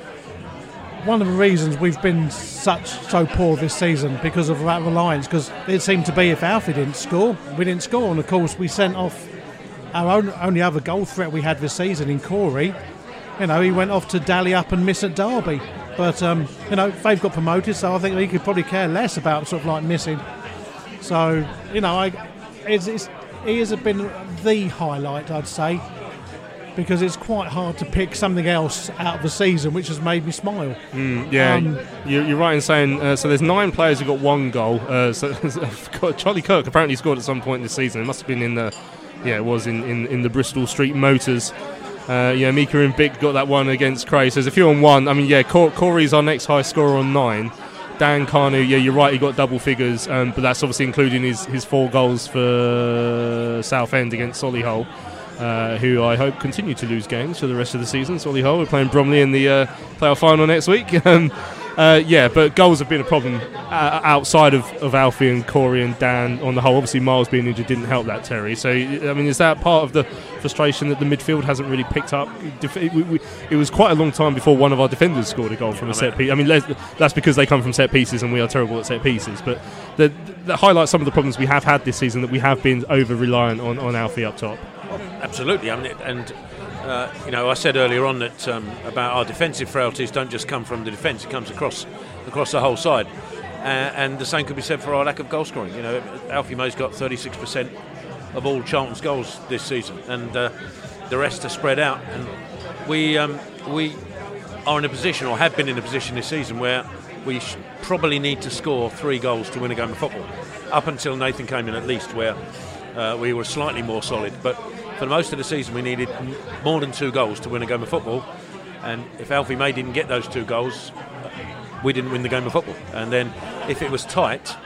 one of the reasons we've been so poor this season, because of that reliance. Because it seemed to be if Alfie didn't score, we didn't score, and of course we sent off our only other goal threat we had this season in Corey. You know, he went off to dally up and miss at Derby, but you know, they've got promoted, so I think he could probably care less about sort of like missing. So, you know, he has been the highlight, I'd say, because it's quite hard to pick something else out of the season which has made me smile. You're right in saying, so there's 9 players who got 1 goal. Charlie Kirk apparently scored at some point this season. It must have been in the Bristol Street Motors. Mika and Bick got that one against Cray. So there's a few on 1. I mean, Corey's our next high scorer on 9. Dan Kanu, you're right, he got double figures, but that's obviously including his 4 goals for Southend against Solihull, who I hope continue to lose games for the rest of the season. Solihull, we're playing Bromley in the playoff final next week. But goals have been a problem outside of Alfie and Corey and Dan on the whole. Obviously, Miles being injured didn't help that, Terry. So, I mean, is that part of the frustration that the midfield hasn't really picked up? It was quite a long time before one of our defenders scored a goal from a set piece. I mean, that's because they come from set pieces and we are terrible at set pieces. But that highlights some of the problems we have had this season, that we have been over-reliant on Alfie up top. Absolutely. I mean, and I said earlier on that about our defensive frailties don't just come from the defence; it comes across the whole side. And the same could be said for our lack of goal scoring. Alfie May's got 36% of all Charlton's goals this season, and the rest are spread out. And we are in a position, or have been in a position this season, where we probably need to score 3 goals to win a game of football. Up until Nathan came in, at least, where we were slightly more solid. But for most of the season, we needed more than 2 goals to win a game of football. And if Alfie May didn't get those 2 goals, we didn't win the game of football. And then if it was tight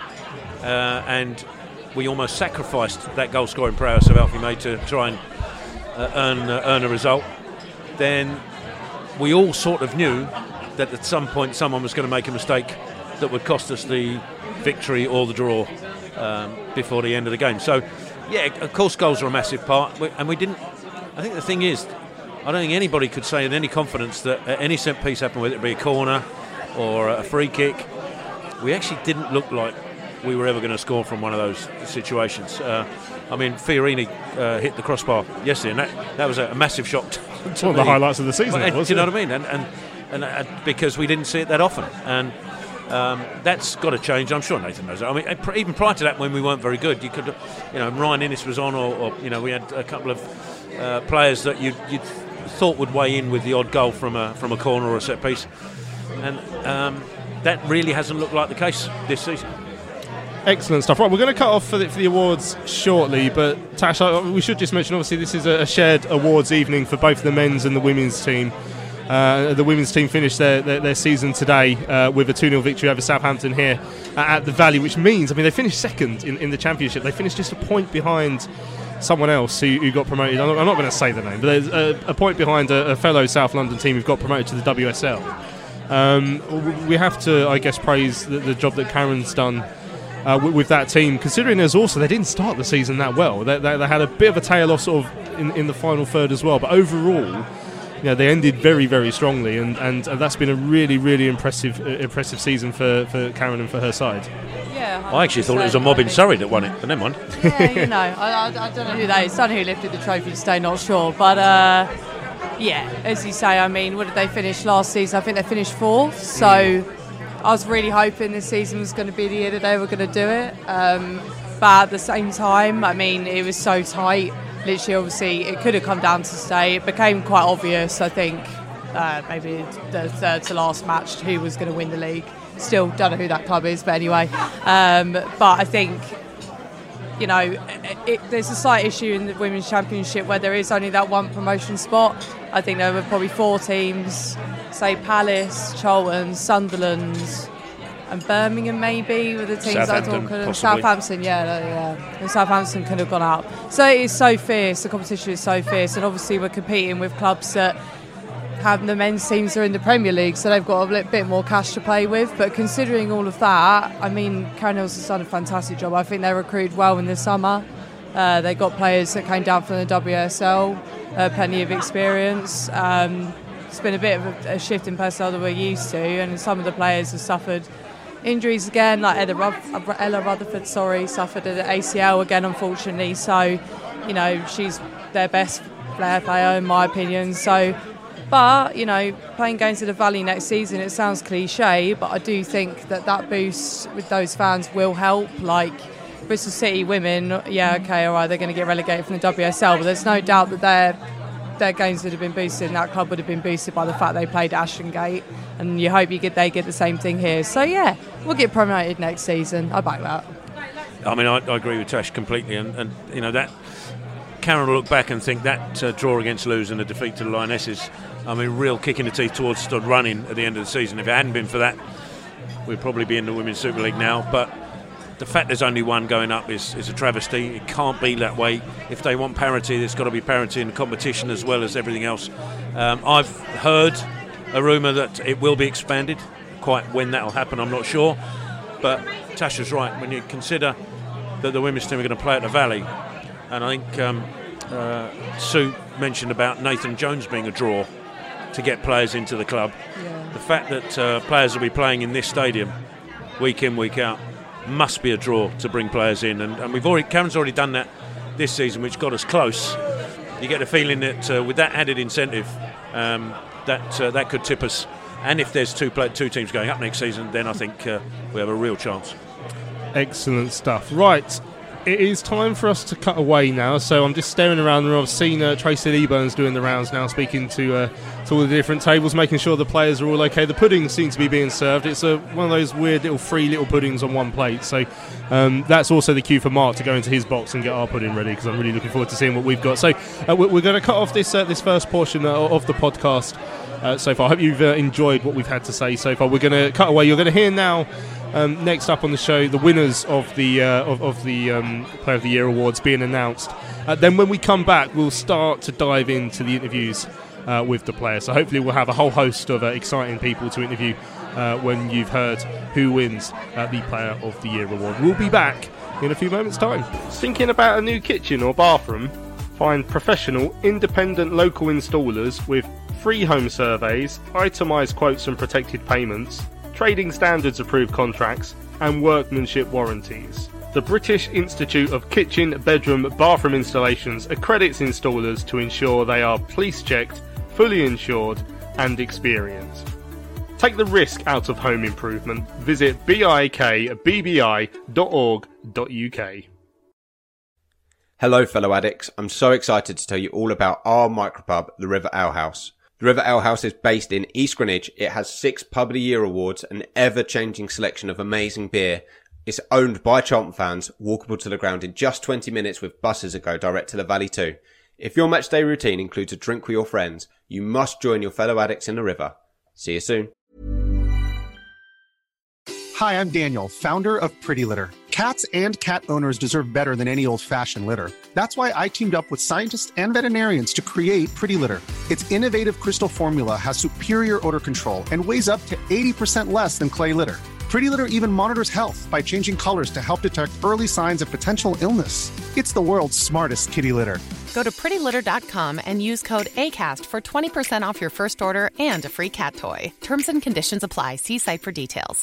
and we almost sacrificed that goal scoring prowess of Alfie May to try and earn a result, then we all sort of knew that at some point someone was going to make a mistake that would cost us the victory or the draw before the end of the game. So yeah, of course goals are a massive part, and we didn't. I think the thing is, I don't think anybody could say in any confidence that at any set piece happened, whether it be a corner or a free kick, we actually didn't look like we were ever going to score from one of those situations. Fiorini hit the crossbar yesterday, and that was a massive shock to one of the highlights of the season. Do you know what I mean? And because we didn't see it that often, and that's got to change. I'm sure Nathan knows that. I mean, even prior to that, when we weren't very good, you could, Ryan Innes was on, or we had a couple of players that you thought would weigh in with the odd goal from a corner or a set piece. And that really hasn't looked like the case this season. Excellent stuff. Right, we're going to cut off for the awards shortly, but Tash, we should just mention, obviously, this is a shared awards evening for both the men's and the women's team. The women's team finished their season today with a 2-0 victory over Southampton here at the Valley, which means, they finished second in the Championship. They finished just a point behind someone else who got promoted. I'm not going to say the name, but there's a point behind a fellow South London team who got promoted to the WSL. We have to, I guess, praise the job that Karen's done with that team, considering they didn't start the season that well. They had a bit of a tail off sort of in the final third as well, but overall, they ended very, very strongly, and that's been a really, really impressive season for Karen and for her side. Yeah, I actually thought it was a mob in Surrey that won it, but never mind. Yeah, I don't know who that is. I don't know who lifted the trophy today, not sure, but yeah, as you say, what did they finish last season? I think they finished 4th, so I was really hoping this season was going to be the year that they were going to do it. But at the same time, it was so tight. Literally, obviously, it could have come down to stay. It became quite obvious, I think, maybe the third to last match, who was going to win the league. Still don't know who that club is, but anyway. But I think, there's a slight issue in the Women's Championship where there is only that one promotion spot. I think there were probably 4 teams, say Palace, Charlton, Sunderland, and Birmingham maybe were the teams I thought could have. Southampton, and Southampton could have gone up. So it is so fierce, the competition is so fierce, and obviously we're competing with clubs that have the men's teams are in the Premier League, so they've got a bit more cash to play with. But considering all of that, Karen Hills has done a fantastic job. I think they recruited well in the summer. They got players that came down from the WSL, plenty of experience. It's been a bit of a shift in personnel that we're used to, and some of the players have suffered injuries again, like Ella Rutherford, suffered an ACL again, unfortunately. So, she's their best player in my opinion. So, but, playing games at the Valley next season, it sounds cliche, but I do think that boost with those fans will help. Like Bristol City women, all right, they're going to get relegated from the WSL, but there's no doubt that their games would have been boosted, and that club would have been boosted by the fact they played at Ashton Gate, and you hope they get the same thing here. So yeah, we'll get promoted next season. I back that. I agree with Tash completely, and that Karen will look back and think that draw against Lewes and the defeat to the Lionesses, real kick in the teeth towards Stud running at the end of the season. If it hadn't been for that, we'd probably be in the Women's Super League now. But the fact there's only one going up is a travesty. It can't be that way. If they want parity, there's got to be parity in the competition as well as everything else. I've heard a rumour that it will be expanded. Quite when that will happen, I'm not sure. But Tasha's right. When you consider that the women's team are going to play at the Valley, and I think Sue mentioned about Nathan Jones being a draw to get players into the club. Yeah. The fact that players will be playing in this stadium week in, week out must be a draw to bring players in, and Karen's already done that this season, which got us close. you get the feeling that with that added incentive, that could tip us. And if there's two teams going up next season, then I think we have a real chance. Excellent stuff. Right, it is time for us to cut away now. So I'm just staring around the room. I've seen Tracy Leeburn's doing the rounds now, speaking to all the different tables, making sure the players are all okay. The puddings seem to be being served. It's one of those weird free little puddings on one plate. So that's also the cue for Mark to go into his box and get our pudding ready, because I'm really looking forward to seeing what we've got. So we're going to cut off this first portion of the podcast so far. I hope you've enjoyed what we've had to say so far. We're going to cut away. You're going to hear now, next up on the show, the winners of the Player of the Year awards being announced. Then when we come back, we'll start to dive into the interviews with the players. So hopefully we'll have a whole host of exciting people to interview when you've heard who wins the Player of the Year award. We'll be back in a few moments' time. Thinking about a new kitchen or bathroom? Find professional, independent local installers with free home surveys, itemised quotes and protected payments, trading standards approved contracts and workmanship warranties. The British Institute of Kitchen, Bedroom, Bathroom Installations accredits installers to ensure they are police checked, fully insured and experienced. Take the risk out of home improvement. Visit bikbbi.org.uk. Hello fellow addicts, I'm so excited to tell you all about our micropub, the River Ale House. The River Ale House is based in East Greenwich. It has 6 Pub of the Year awards, an ever-changing selection of amazing beer. It's owned by Charlton fans, walkable to the ground in just 20 minutes with buses that go direct to the Valley too. If your matchday routine includes a drink with your friends, you must join your fellow addicts in the River. See you soon. Hi, I'm Daniel, founder of Pretty Litter. Cats and cat owners deserve better than any old-fashioned litter. That's why I teamed up with scientists and veterinarians to create Pretty Litter. Its innovative crystal formula has superior odor control and weighs up to 80% less than clay litter. Pretty Litter even monitors health by changing colors to help detect early signs of potential illness. It's the world's smartest kitty litter. Go to prettylitter.com and use code ACAST for 20% off your first order and a free cat toy. Terms and conditions apply. See site for details.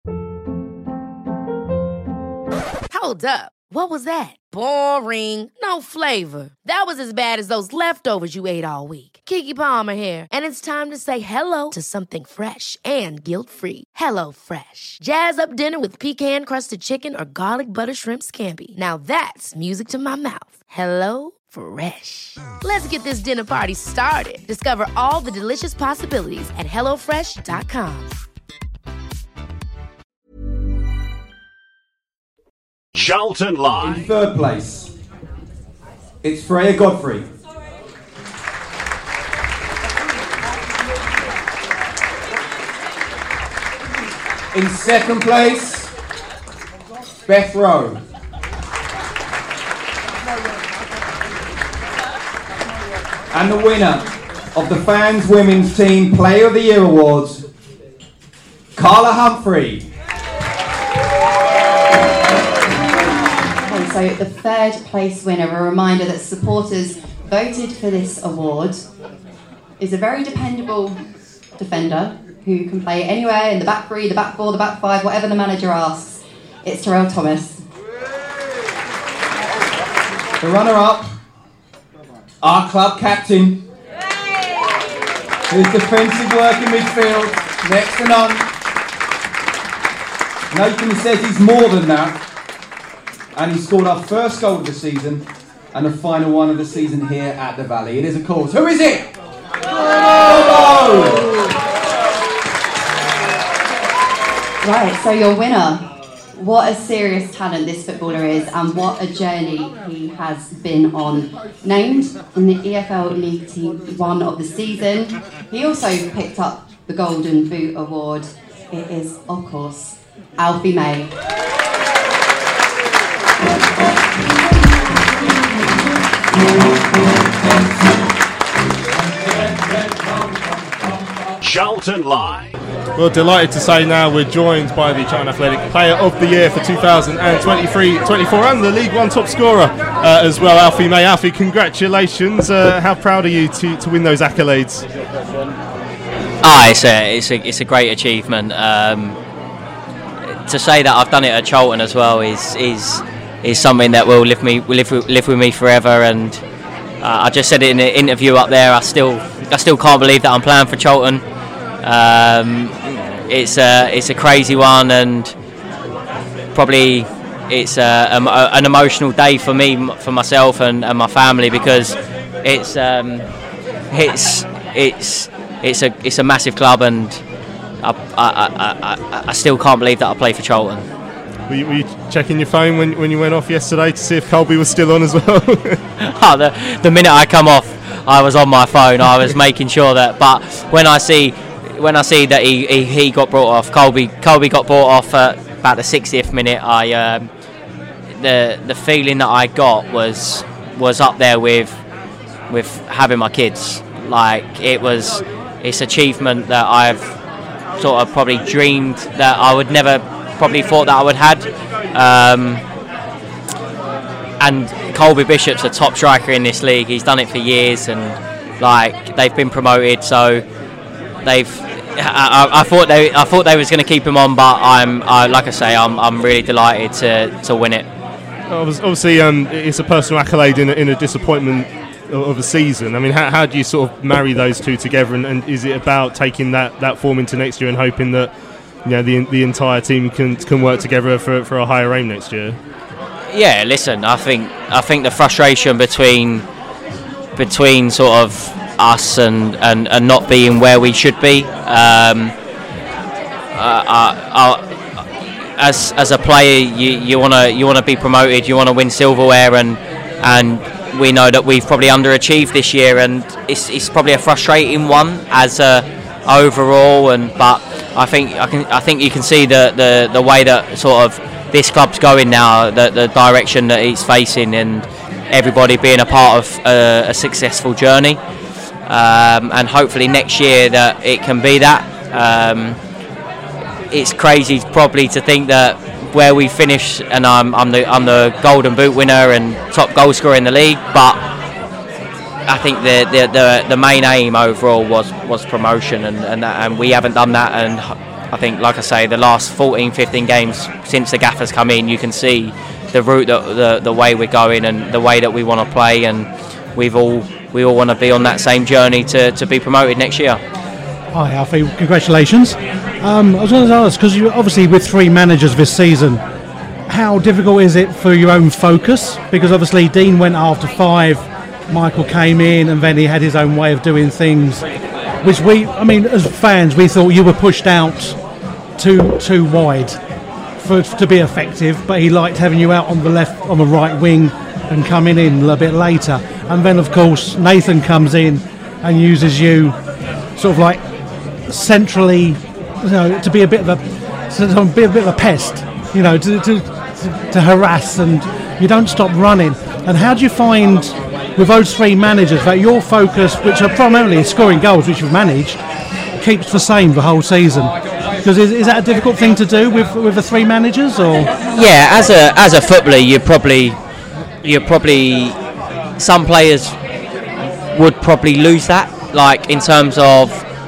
Hold up. What was that? Boring. No flavor. That was as bad as those leftovers you ate all week. Keke Palmer here, and it's time to say hello to something fresh and guilt-free. HelloFresh. Jazz up dinner with pecan-crusted chicken or garlic butter shrimp scampi. Now that's music to my mouth. HelloFresh. Let's get this dinner party started. Discover all the delicious possibilities at HelloFresh.com. Charlton Live. In third place, it's Freya Godfrey. In second place, Beth Rowe. And the winner of the Fans Women's Team Player of the Year Awards, Carla Humphrey. So the third place winner, a reminder that supporters voted for this award, is a very dependable defender who can play anywhere in the back 3, the back 4, the back 5, whatever the manager asks. It's Terrell Thomas. The runner-up, our club captain, whose defensive work in midfield, next to none. Nathan says he's more than that. And he scored our first goal of the season and the final one of the season here at the Valley. It is, of course, who is it? Right, so your winner. What a serious talent this footballer is, and what a journey he has been on. Named in the EFL League Team 1 of the season, he also picked up the Golden Boot Award. It is, of course, Alfie May. Charlton Live. Well, delighted to say now we're joined by the Charlton Athletic Player of the Year for 2023-24 and the League One top scorer as well, Alfie May. Alfie, congratulations. How proud are you to win those accolades? It's a great achievement. To say that I've done it at Charlton as well is something that will live with me forever, and I just said it in the interview up there. I still can't believe that I'm playing for Charlton. It's a crazy one, and probably it's an emotional day for me, for myself and my family, because it's a massive club, and I still can't believe that I play for Charlton. Were you checking your phone when you went off yesterday to see if Colby was still on as well? The minute I come off, I was on my phone. I was making sure that. But when I see that he got brought off, Colby got brought off at about the 60th minute. The feeling that I got was up there with having my kids. Like, it's achievement that I've sort of probably dreamed that I would never probably thought that I would had. And Colby Bishop's a top striker in this league. He's done it for years, and like, they've been promoted, so I thought they was going to keep him on, but I'm really delighted to win it. Obviously, it's a personal accolade in a disappointment of a season. I mean, how do you sort of marry those two together, and is it about taking that form into next year and hoping that, you know, the entire team can work together for a higher aim next year? Yeah, listen, I think the frustration between sort of us and not being where we should be. As a player, you wanna be promoted, you wanna win silverware, and we know that we've probably underachieved this year, and it's probably a frustrating one as overall. But I think you can see the way that sort of this club's going now, the direction that it's facing, and everybody being a part of a successful journey. And hopefully next year that it can be that. It's crazy probably to think that where we finish, and I'm the Golden Boot winner and top goal scorer in the league, but I think the main aim overall was promotion, and we haven't done that. And I think, like I say, the last 14-15 games since the gaffer's come in, you can see the route, the way we're going, and the way that we want to play, and we all want to be on that same journey to be promoted next year. Hi Alfie, congratulations. I was going to ask, because you're obviously with 3 managers this season, how difficult is it for your own focus? Because obviously Dean went after 5, Michael came in, and then he had his own way of doing things, which as fans, we thought you were pushed out too wide to be effective, but he liked having you out on the right wing and coming in a little bit later. And then of course Nathan comes in and uses you sort of like centrally, to be a bit of a pest, to harass, and you don't stop running. And how do you find with those 3 managers that your focus, which are primarily scoring goals, which you've managed, keeps the same the whole season? Because is that a difficult thing to do with the 3 managers, or? Yeah, as a footballer, you're probably some players would probably lose that, like in terms of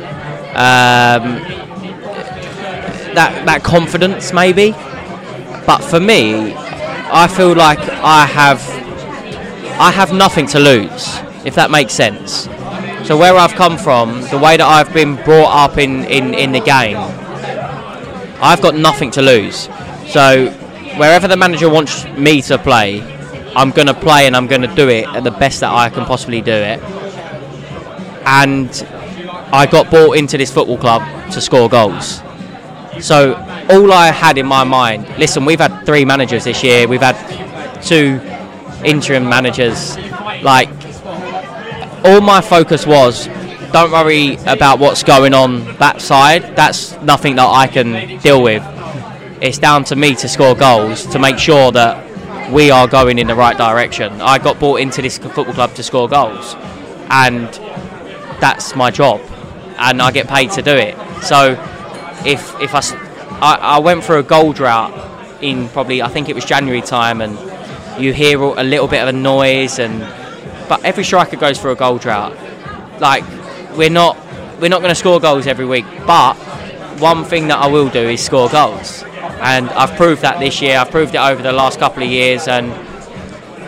that confidence maybe. But for me, I feel like I have nothing to lose, if that makes sense. So where I've come from, the way that I've been brought up in the game, I've got nothing to lose. So wherever the manager wants me to play, I'm going to play, and I'm going to do it at the best that I can possibly do it. And I got brought into this football club to score goals. So all I had in my mind, listen, we've had 3 managers this year, we've had 2 interim managers. Like, all my focus was, don't worry about what's going on that side, that's nothing that I can deal with. It's down to me to score goals, to make sure that we are going in the right direction. I got brought into this football club to score goals, and that's my job, and I get paid to do it. So if I went through a goal drought in probably, I think it was January time, and you hear a little bit of a noise, but every striker goes through a goal drought. Like, we're not going to score goals every week, but one thing that I will do is score goals, and I've proved that this year. I've proved it over the last couple of years, and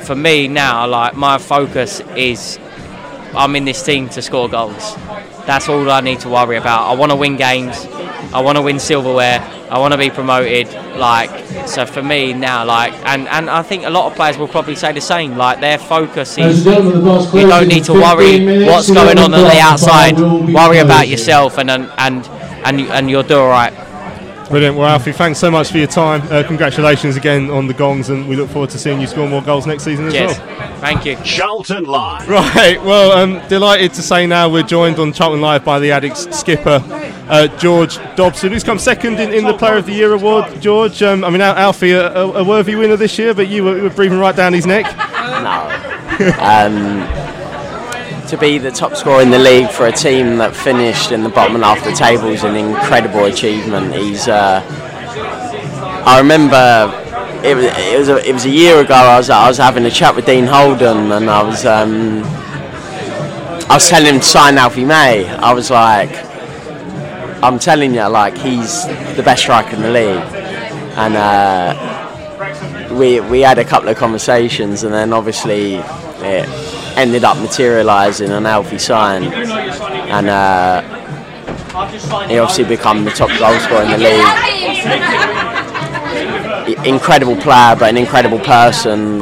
for me now, like, my focus is I'm in this team to score goals. That's all I need to worry about. I want to win games. I want to win silverware. I want to be promoted. Like, so for me now, like, and I think a lot of players will probably say the same. Like, their focus is you don't need to worry what's going on the outside. Worry about yourself, and you'll do all right. Brilliant. Well, Alfie, thanks so much for your time. Congratulations again on the gongs, and we look forward to seeing you score more goals next season as well. Thank you. Charlton Live. Right, well, delighted to say now we're joined on Charlton Live by the Addicks skipper, George Dobson, who's come second in the Player of the Year award. George, I mean, Alfie, a worthy winner this year, but you were breathing right down his neck. No. To be the top scorer in the league for a team that finished in the bottom half of the table is an incredible achievement. I remember it was a year ago. I was having a chat with Dean Holden, and I was telling him to sign Alfie May. I was like, I'm telling you, like, he's the best striker in the league, and we had a couple of conversations, and then obviously it ended up materialising an Alfie sign, and he obviously become the top goal scorer in the league. Incredible player, but an incredible person.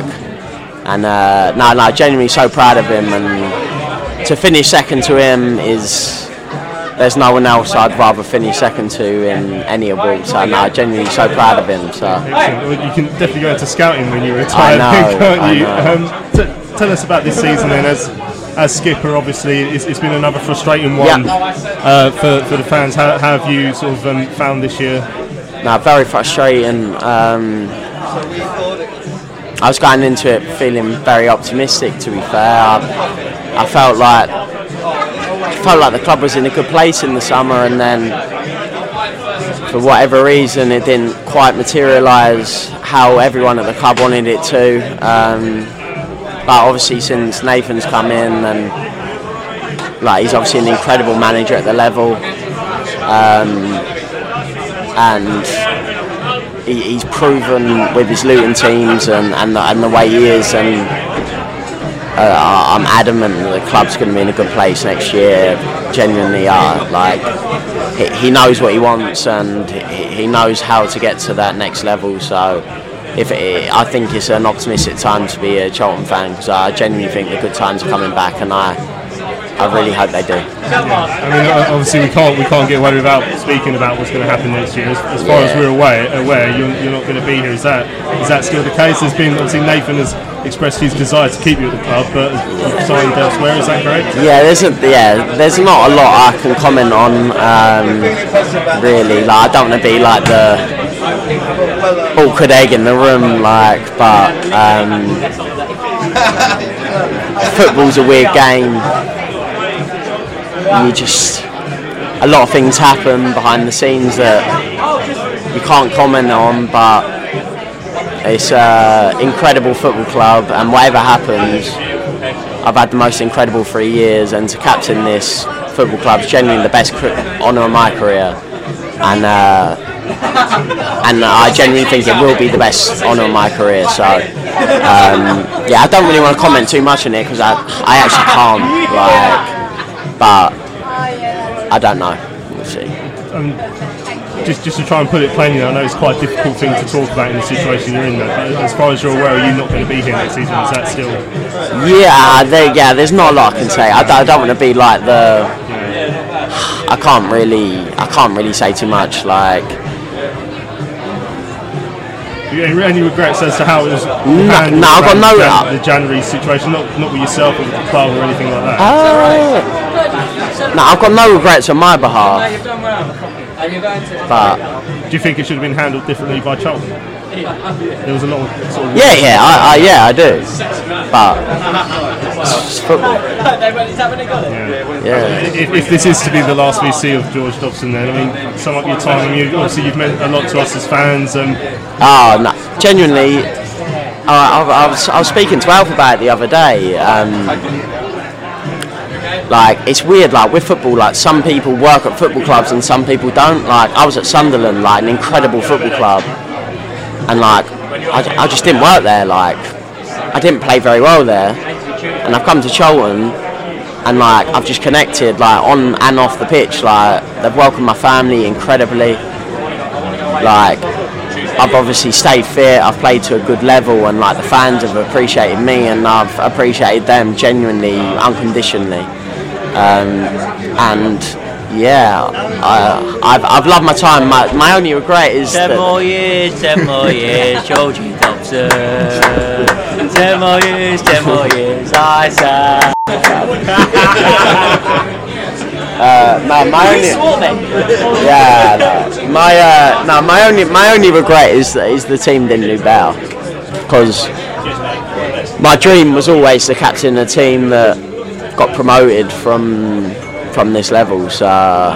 Genuinely so proud of him, and to finish second to him there's no one else I'd rather finish second to in any award. So genuinely so proud of him. So well, you can definitely go into scouting when you retire, can't you? I know. Tell us about this season then, as skipper. Obviously, it's been another frustrating one for the fans. How have you sort of found this year? No, very frustrating. I was going into it feeling very optimistic. To be fair, I felt like the club was in a good place in the summer, and then for whatever reason, it didn't quite materialise how everyone at the club wanted it to. But obviously, since Nathan's come in, and he's obviously an incredible manager at the level, and he's proven with his Luton teams and the way he is, and I'm adamant that the club's going to be in a good place next year. Genuinely, he knows what he wants, and he knows how to get to that next level. So. I think it's an optimistic time to be a Charlton fan, because I genuinely think the good times are coming back, and I really hope they do. I mean, obviously we can't get away without speaking about what's going to happen next year. As far as we're aware, you're not going to be here. Is that still the case? There's been, obviously, Nathan has expressed his desire to keep you at the club, but you've signed elsewhere. Is that correct? Yeah, there's not a lot I can comment on. Really, I don't want to be like the awkward egg in the room, but football's a weird game. A lot of things happen behind the scenes that you can't comment on, but it's an incredible football club, and whatever happens, I've had the most incredible 3 years, and to captain this football club is genuinely the best honour of my career, and I genuinely think it will be the best honour of my career. So I don't really want to comment too much on it, because I actually can't, but I don't know. We'll see. Just to try and put it plainly, I know it's quite a difficult thing to talk about in the situation you're in, but as far as you're aware, are you not going to be here next season? Is that still? There's not a lot I can say. I don't want to be like the. I can't really say too much. Any regrets as to how it was? No, I've got no. The January situation, not with yourself or with the club or anything like that. No, I've got no regrets on my behalf. But do you think it should have been handled differently by Charlton? There was a lot of sort of I do. But it's football. If this is to be the last we see of George Dobson, then I mean, sum up your time. Obviously, you've meant a lot to us as fans. No, genuinely, I was speaking to Alf about it the other day. It's weird, with football, some people work at football clubs and some people don't. I was at Sunderland, an incredible football club, and I just didn't work there. I didn't play very well there, and I've come to Charlton, and like I've just connected like on and off the pitch. Like they've welcomed my family incredibly. Like I've obviously stayed fit, I've played to a good level, and like the fans have appreciated me, and I've appreciated them genuinely, unconditionally. And yeah, I've loved my time. My only regret is 10 more years, Georgie Dobson. 10 more years, I say. My only regret is the team didn't do better, because my dream was always to captain a team that got promoted from this level. So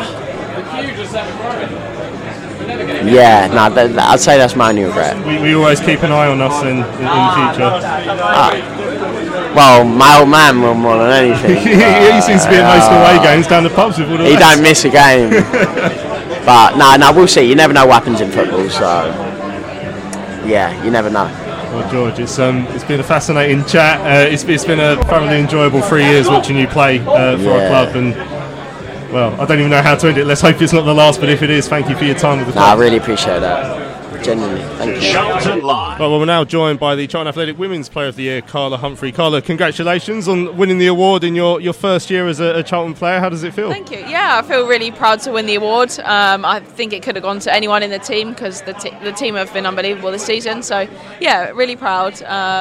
I'd say that's my only regret. We always keep an eye on us in the future. Well, my old man more than anything. He seems to be at most away games down the pubs with all the He lads. don't miss a game. But no, we'll see. You never know what happens in football, so yeah, you never know. Well, George, it's been a fascinating chat. It's been a thoroughly enjoyable 3 years watching you play for our club, and well, I don't even know how to end it. Let's hope it's not the last, but if it is, thank you for your time with the club. I really appreciate that. Genuinely, thank you. Charlton Live. Well, we're now joined by the Charlton Athletic Women's Player of the Year, Carla Humphrey. Carla, congratulations on winning the award in your first year as a Charlton player. How does it feel? Thank you. Yeah, I feel really proud to win the award. I think it could have gone to anyone in the team, because the team have been unbelievable this season. So, yeah, really proud.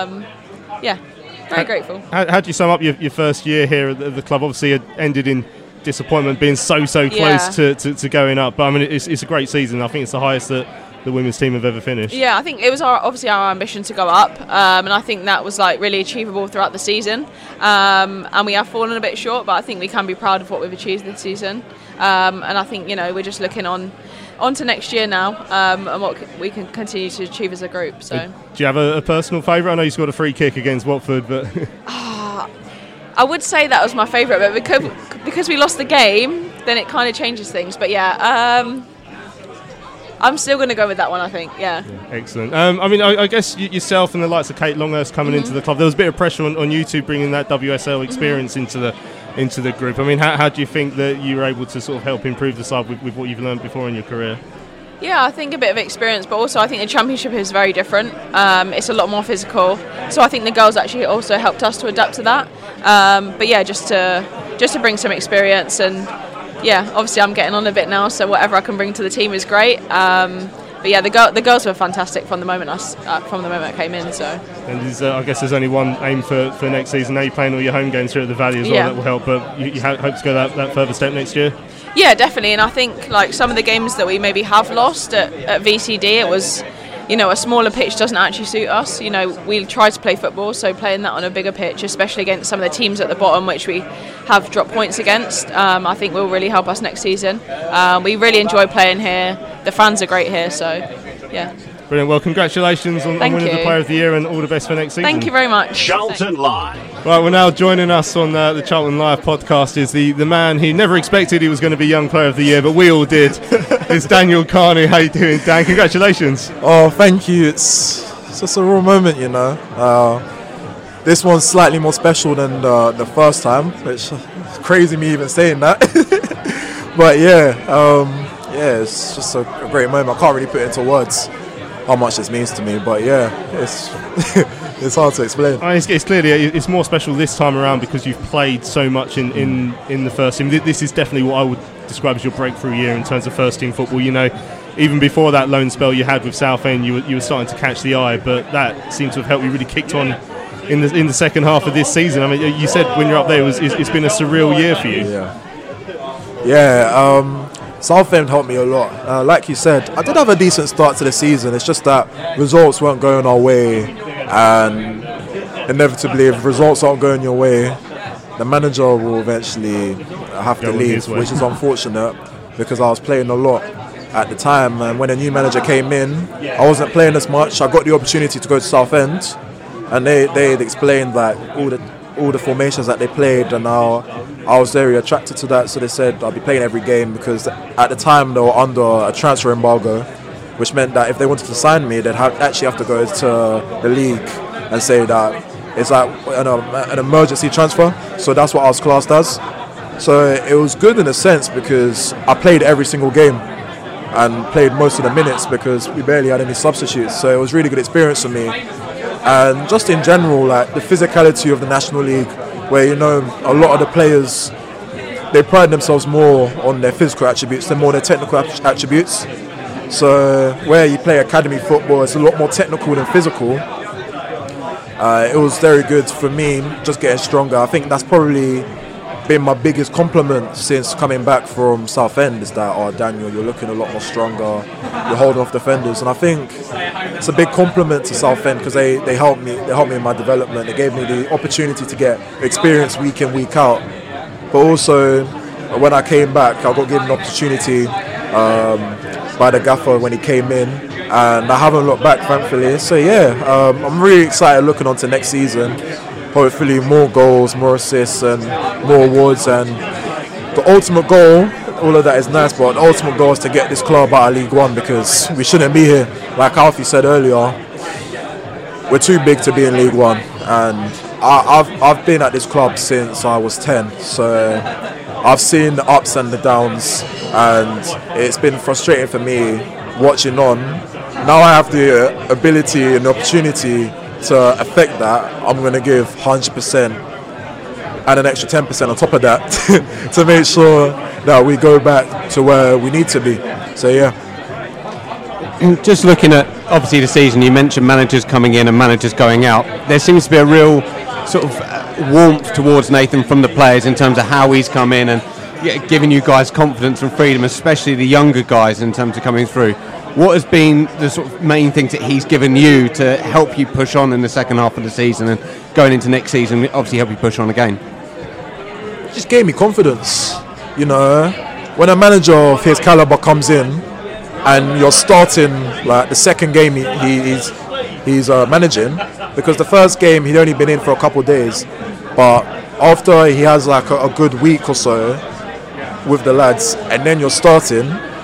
Very grateful. How do you sum up your first year here at the club? Obviously, it ended in disappointment, being so close to going up. But I mean, it's a great season. I think it's the highest that the women's team have ever finished. Yeah, I think it was obviously our ambition to go up, and I think that was like really achievable throughout the season. And we have fallen a bit short, but I think we can be proud of what we've achieved this season. And I think we're just looking on to next year now, and what we can continue to achieve as a group. So, do you have a personal favourite? I know you scored a free kick against Watford, but I would say that was my favourite, but because we lost the game, then it kind of changes things. But yeah. I'm still going to go with that one, I think, yeah. Excellent. I mean, I guess yourself and the likes of Kate Longhurst coming into the club, there was a bit of pressure on you two bringing that WSL experience into the group. I mean, how do you think that you were able to sort of help improve the side with what you've learned before in your career? Yeah, I think a bit of experience, but also I think the Championship is very different. It's a lot more physical, so I think the girls actually also helped us to adapt to that. But yeah, just to bring some experience, and yeah, obviously I'm getting on a bit now, so whatever I can bring to the team is great. But yeah, the girls were fantastic from the moment I came in. So. And I guess there's only one aim for next season. Now you're playing all your home games here at the Valley as well. That will help. But you hope to go that further step next year. Yeah, definitely. And I think like some of the games that we maybe have lost at VCD, it was, a smaller pitch doesn't actually suit us. We try to play football, so playing that on a bigger pitch, especially against some of the teams at the bottom, which we have dropped points against, I think will really help us next season. We really enjoy playing here. The fans are great here, so yeah. Brilliant. Well, congratulations on winning the Player of the Year, and all the best for next season. Thank you very much. Charlton Live. Right, well, now joining us on the Charlton Live podcast is the man who never expected he was going to be Young Player of the Year, but we all did. It's Daniel Carney. How you doing, Dan? Congratulations. Oh, thank you. It's just a real moment, This one's slightly more special than the first time, which is crazy me even saying that. But it's just a great moment. I can't really put it into words how much this means to me, but yeah, it's it's hard to explain. It's clearly it's more special this time around because you've played so much in the first team. This is definitely what I would describe as your breakthrough year in terms of first team football. Even before that loan spell you had with Southend, you were starting to catch the eye, but that seems to have helped you really kicked on in the second half of this season. I mean, you said when you're up there, it's been a surreal year for you. Southend helped me a lot. Like you said, I did have a decent start to the season. It's just that results weren't going our way, and inevitably, if results aren't going your way, the manager will eventually have to leave, which is unfortunate because I was playing a lot at the time. And when a new manager came in, I wasn't playing as much. I got the opportunity to go to Southend, and they explained like all the formations that they played, and I was very attracted to that. So they said I'll be playing every game because at the time they were under a transfer embargo, which meant that if they wanted to sign me, they'd actually have to go to the league and say that It's like an emergency transfer, so that's what I was classed as. So it was good in a sense because I played every single game and played most of the minutes because we barely had any substitutes. So it was really good experience for me. And just in general, like the physicality of the National League, where a lot of the players, they pride themselves more on their physical attributes than more their technical attributes. So where you play academy football, it's a lot more technical than physical. It was very good for me, just getting stronger. I think that's probably been my biggest compliment since coming back from Southend, is that, Daniel, you're looking a lot more stronger, you're holding off defenders. And I think it's a big compliment to Southend because they helped me in my development. They gave me the opportunity to get experience week in, week out. But also, when I came back, I got given an opportunity by the gaffer when he came in, and I haven't looked back, thankfully. So I'm really excited looking on to next season. Hopefully more goals, more assists and more awards, and the ultimate goal, all of that is nice, but the ultimate goal is to get this club out of League One, because we shouldn't be here. Like Alfie said earlier, we're too big to be in League One, and I've been at this club since I was 10, so I've seen the ups and the downs, and it's been frustrating for me watching on. Now I have the ability and the opportunity to affect that. I'm going to give 100% and an extra 10% on top of that to make sure that we go back to where we need to be. So Just looking at obviously the season, you mentioned managers coming in and managers going out. There seems to be a real sort of warmth towards Nathan from the players in terms of how he's come in and giving you guys confidence and freedom, especially the younger guys in terms of coming through. What has been the sort of main things that he's given you to help you push on in the second half of the season and going into next season, obviously help you push on again? It just gave me confidence. When a manager of his caliber comes in and you're starting like the second game he's managing, because the first game he'd only been in for a couple of days, but after he has like a good week or so with the lads, and then you're starting,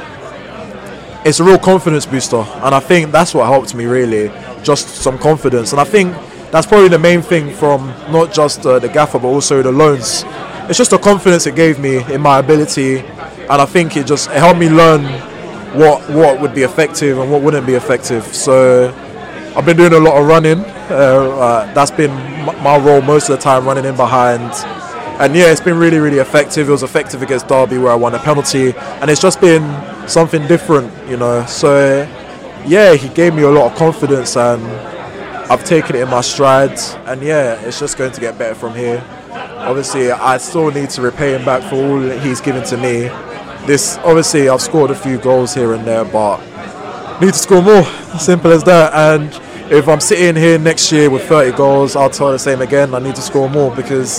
it's a real confidence booster, and I think that's what helped me really, just some confidence. And I think that's probably the main thing from not just the gaffer but also the loans. It's just the confidence it gave me in my ability, and I think it helped me learn what would be effective and what wouldn't be effective. So I've been doing a lot of running. That's been my role most of the time, running in behind. And it's been really, really effective. It was effective against Derby where I won a penalty, and it's just been something different, So he gave me a lot of confidence, and I've taken it in my stride, and it's just going to get better from here. Obviously, I still need to repay him back for all that he's given to me. Obviously, I've scored a few goals here and there, but need to score more. Simple as that. And if I'm sitting here next year with 30 goals, I'll tell the same again. I need to score more, because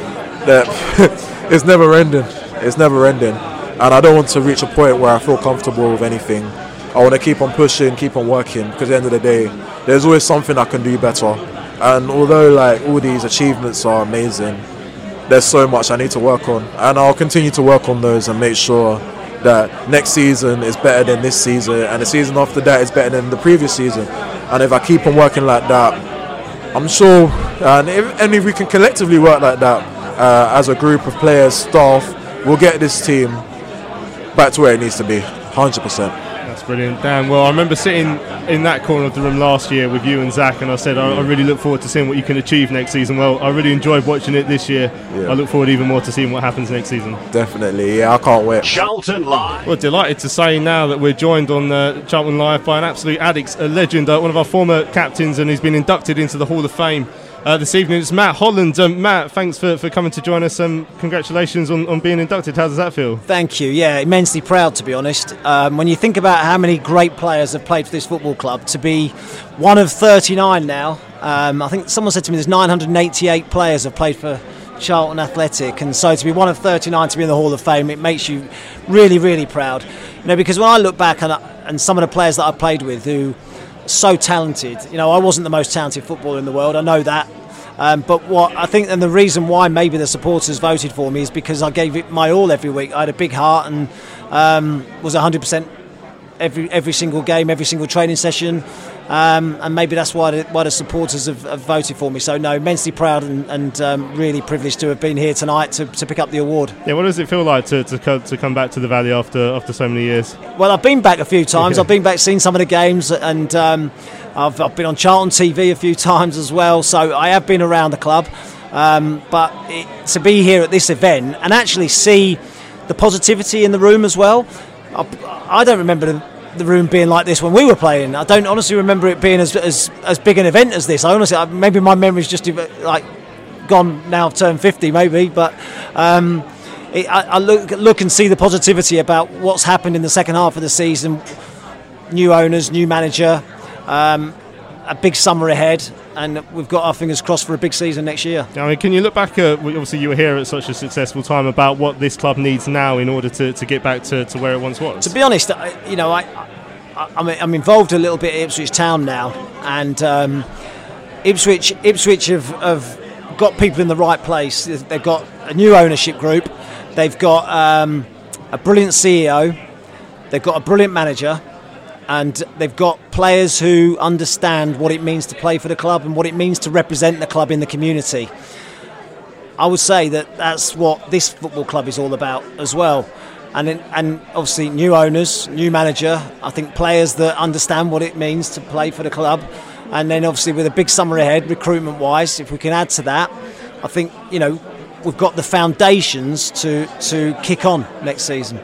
it's never ending. It's never ending. And I don't want to reach a point where I feel comfortable with anything. I want to keep on pushing, keep on working, because at the end of the day, there's always something I can do better. And although like all these achievements are amazing, there's so much I need to work on, and I'll continue to work on those and make sure that next season is better than this season, and the season after that is better than the previous season. And if I keep on working like that, I'm sure, and if we can collectively work like that as a group of players, staff, we'll get this team back to where it needs to be, 100%. That's brilliant, Dan. Well, I remember sitting in that corner of the room last year with you and Zach, and I said I really look forward to seeing what you can achieve next season. Well, I really enjoyed watching it this year. I look forward even more to seeing what happens next season. Definitely, I can't wait. Charlton Live. Well, delighted to say now that we're joined on Charlton Live by an absolute addict, a legend, one of our former captains, and he's been inducted into the Hall of Fame this evening. It's Matt Holland. Matt, thanks for coming to join us. Congratulations on being inducted. How does that feel? Thank you. Yeah, immensely proud, to be honest. When you think about how many great players have played for this football club, to be one of 39 now, I think someone said to me there's 988 players have played for Charlton Athletic, and so to be one of 39 to be in the Hall of Fame, it makes you really, really proud. Because when I look back and some of the players that I played with who so talented. I wasn't the most talented footballer in the world, I know that. But what I think, and the reason why maybe the supporters voted for me, is because I gave it my all every week. I had a big heart and was 100% every single game, every single training session. and maybe that's why the supporters have voted for me. So no, immensely proud and really privileged to have been here tonight to pick up the award. Yeah, what does it feel like to come back to the Valley after so many years? Well, I've been back a few times. I've been back, seen some of the games, and I've been on Charlton TV a few times as well. So I have been around the club, but to be here at this event and actually see the positivity in the room as well. I don't remember the room being like this when we were playing. I don't honestly remember it being as big an event as this. Maybe my memory's just like gone now. I've turned 50 maybe, but I look and see the positivity about what's happened in the second half of the season. New owners, new manager, a big summer ahead, and we've got our fingers crossed for a big season next year. I mean, can you look back at, obviously you were here at such a successful time, about what this club needs now in order to get back to where it once was? To be honest, I'm involved a little bit at Ipswich Town now, and Ipswich have got people in the right place. They've got a new ownership group, they've got a brilliant CEO, they've got a brilliant manager, and they've got players who understand what it means to play for the club and what it means to represent the club in the community. I would say that that's what this football club is all about as well. And obviously new owners, new manager, I think players that understand what it means to play for the club. And then obviously with a big summer ahead, recruitment-wise, if we can add to that, I think, we've got the foundations to kick on next season.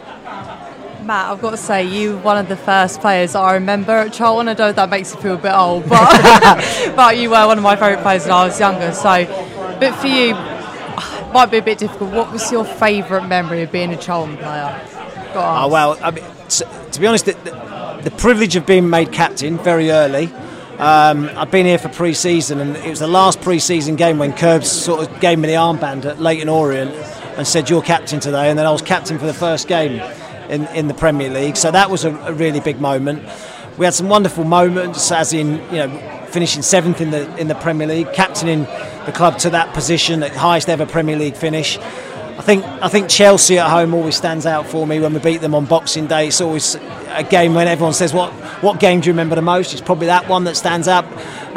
Matt, I've got to say, you were one of the first players I remember at Charlton. I don't know if that makes you feel a bit old, but but you were one of my favourite players when I was younger. So, but for you, it might be a bit difficult. What was your favourite memory of being a Charlton player? Oh, well, I mean, to be honest, the privilege of being made captain very early. I've been here for pre-season, and it was the last pre-season game when Curbs sort of gave me the armband at Leyton Orient and said, "You're captain today," and then I was captain for the first game in the Premier League, so that was a really big moment. We had some wonderful moments, as in finishing 7th in the Premier League, captaining the club to that position, the highest ever Premier League finish. I think Chelsea at home always stands out for me when we beat them on Boxing Day. It's always a game when everyone says, what game do you remember the most? It's probably that one that stands out.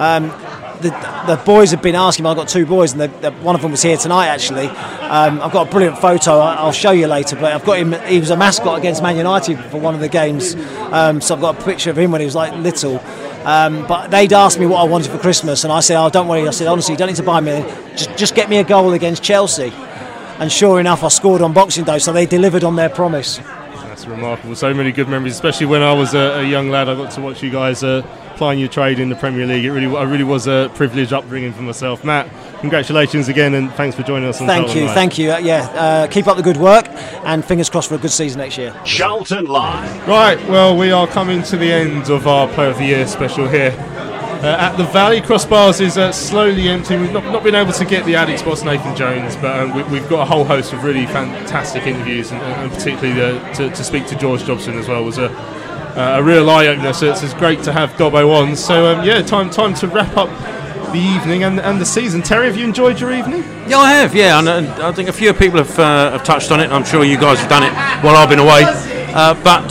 The boys have been asking me. I've got 2 boys, and one of them was here tonight actually. I've got a brilliant photo I'll show you later, but I've got him. He was a mascot against Man United for one of the games, so I've got a picture of him when he was like little. But they'd asked me what I wanted for Christmas, and I said, "Oh, don't worry." I said, "Honestly, you don't need to buy me anything. Just get me a goal against Chelsea." And sure enough, I scored on Boxing Day, so they delivered on their promise. That's remarkable. So many good memories, especially when I was a young lad. I got to watch you guys plying your trade in the Premier League. I really was a privileged upbringing for myself. Matt, congratulations again, and thanks for joining us on Thank you. Keep up the good work, and fingers crossed for a good season next year. Charlton Live. Right, well, we are coming to the end of our Player of the Year special here at the Valley. Crossbars is slowly emptying. We've not been able to get the Addicts boss Nathan Jones, but we've got a whole host of really fantastic interviews, and particularly to speak to George Jobson as well was a real eye-opener, so it's great to have Dobbo on. So time to wrap up the evening and the season. Terry, have you enjoyed your evening? Yeah, I have, and I think a few people have touched on it. I'm sure you guys have done it while I've been away, but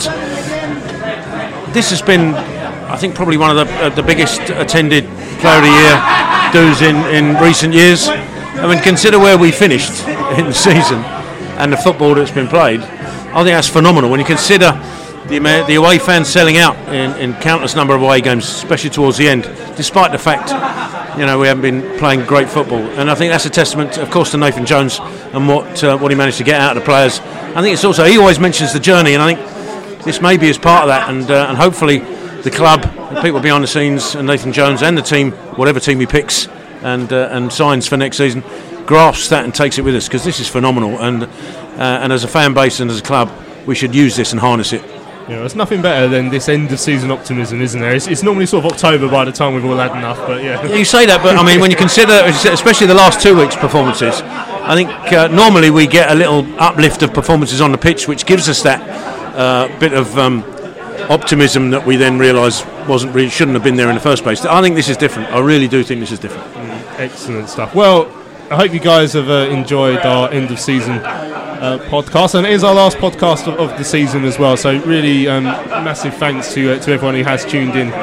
this has been, I think, probably one of the biggest attended Player of the Year dues in recent years. I mean, consider where we finished in the season and the football that's been played. I think that's phenomenal when you consider the away fans selling out in countless number of away games, especially towards the end, despite the fact we haven't been playing great football. And I think that's a testament, of course, to Nathan Jones and what he managed to get out of the players. I think it's also, he always mentions the journey, and I think this maybe is part of that, and hopefully the club, the people behind the scenes, and Nathan Jones and the team, whatever team he picks and signs for next season, grasps that and takes it with us, because this is phenomenal. And as a fan base and as a club, we should use this and harness it. There's nothing better than this end of season optimism, isn't there? It's normally sort of October by the time we've all had enough, but yeah. You say that, but I mean, when you consider, especially the last 2 weeks' performances, I think normally we get a little uplift of performances on the pitch, which gives us that bit of optimism that we then realise shouldn't have been there in the first place. I think this is different. I really do think this is different. Excellent stuff. Well, I hope you guys have enjoyed our end of season podcast, and it is our last podcast of the season as well. So really, massive thanks to everyone who has tuned in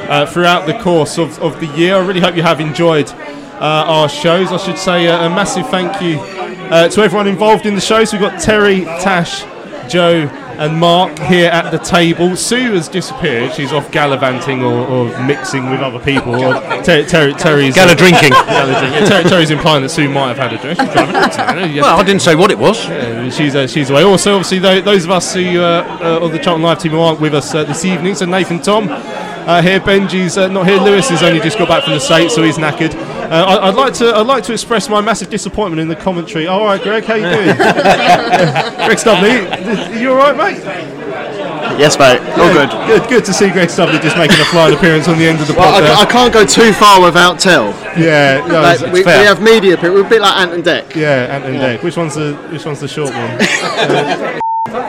throughout the course of the year. I really hope you have enjoyed our shows. I should say a massive thank you to everyone involved in the show. So we've got Terry, Tash, Joe and Mark here at the table. Sue has disappeared. She's off gallivanting or mixing with other people. Or Terry's Galla-drinking. Terry's implying that Sue might have had a drink. Well, I didn't say what it was. Yeah, she's away. Also, obviously, those of us who of the Charlton Live team who aren't with us this evening. So Nathan, Tom here. Benji's not here. Lewis has only just got back from the States, so he's knackered. I'd like to express my massive disappointment in the commentary. All right, Greg, how you doing? Greg Stubley, you all right, mate? Yes, mate. All good. Good to see Greg Stubley just making a flying appearance on the end of the pod. I can't go too far without Tell. Yeah, no, like, it's we fair. have media people. We're a bit like Ant and Dec. Yeah, Ant and Dec. Which one's the short one?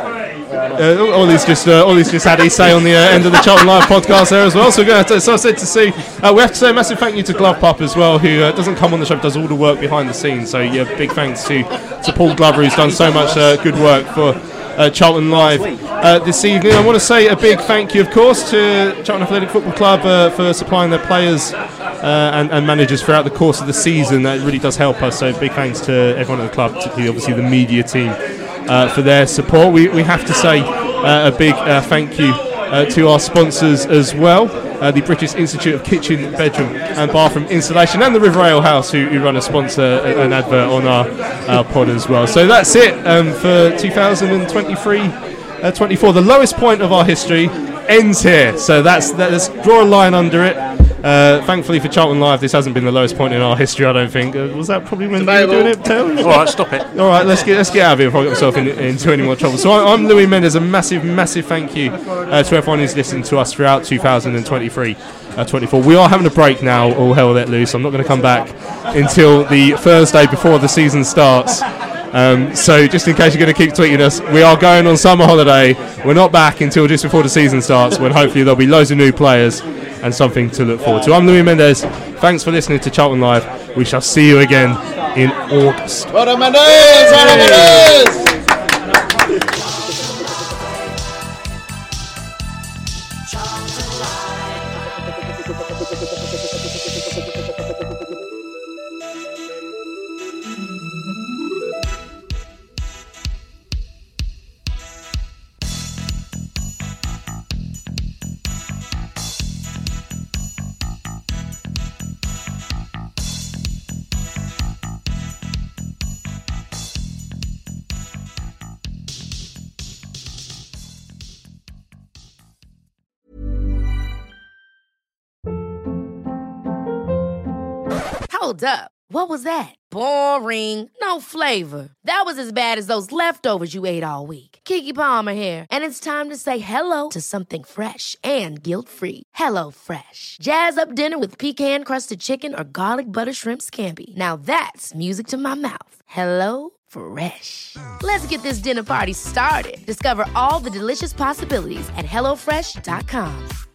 Ollie's just had his say on the end of the Charlton Live podcast there as well. So we're going to we have to say a massive thank you to Glove Pup as well, who doesn't come on the show, but does all the work behind the scenes. So yeah, big thanks to Paul Glover, who's done so much good work for Charlton Live this evening. I want to say a big thank you, of course, to Charlton Athletic Football Club for supplying their players and managers throughout the course of the season. That really does help us. So big thanks to everyone at the club, particularly obviously the media team, for their support. We have to say a big thank you to our sponsors as well, the British Institute of Kitchen, Bedroom and Bathroom Installation, and the River Ale House, who run a sponsor, an advert on our pod as well. So that's it for 2023-24. The lowest point of our history ends here. So let's draw a line under it. Thankfully for Charlton Live, this hasn't been the lowest point in our history, I don't think. Was that probably when you were doing it, Tell? All right, stop it. All right, let's get out of here before I get myself into any more trouble. So I'm Louis Mendes. A massive thank you to everyone who's listened to us throughout 2023-24. We are having a break now, all hell let loose. I'm not going to come back until the Thursday before the season starts. So just in case you're going to keep tweeting us, we are going on summer holiday. We're not back until just before the season starts, when hopefully there'll be loads of new players and something to look forward to. I'm Louis Mendes. Thanks for listening to Charlton Live. We shall see you again in August. Well done, Mendes! Well done, Mendes! Hold up. What was that? Boring. No flavor. That was as bad as those leftovers you ate all week. Keke Palmer here, and it's time to say hello to something fresh and guilt-free. Hello Fresh. Jazz up dinner with pecan-crusted chicken or garlic butter shrimp scampi. Now that's music to my mouth. Hello Fresh. Let's get this dinner party started. Discover all the delicious possibilities at HelloFresh.com.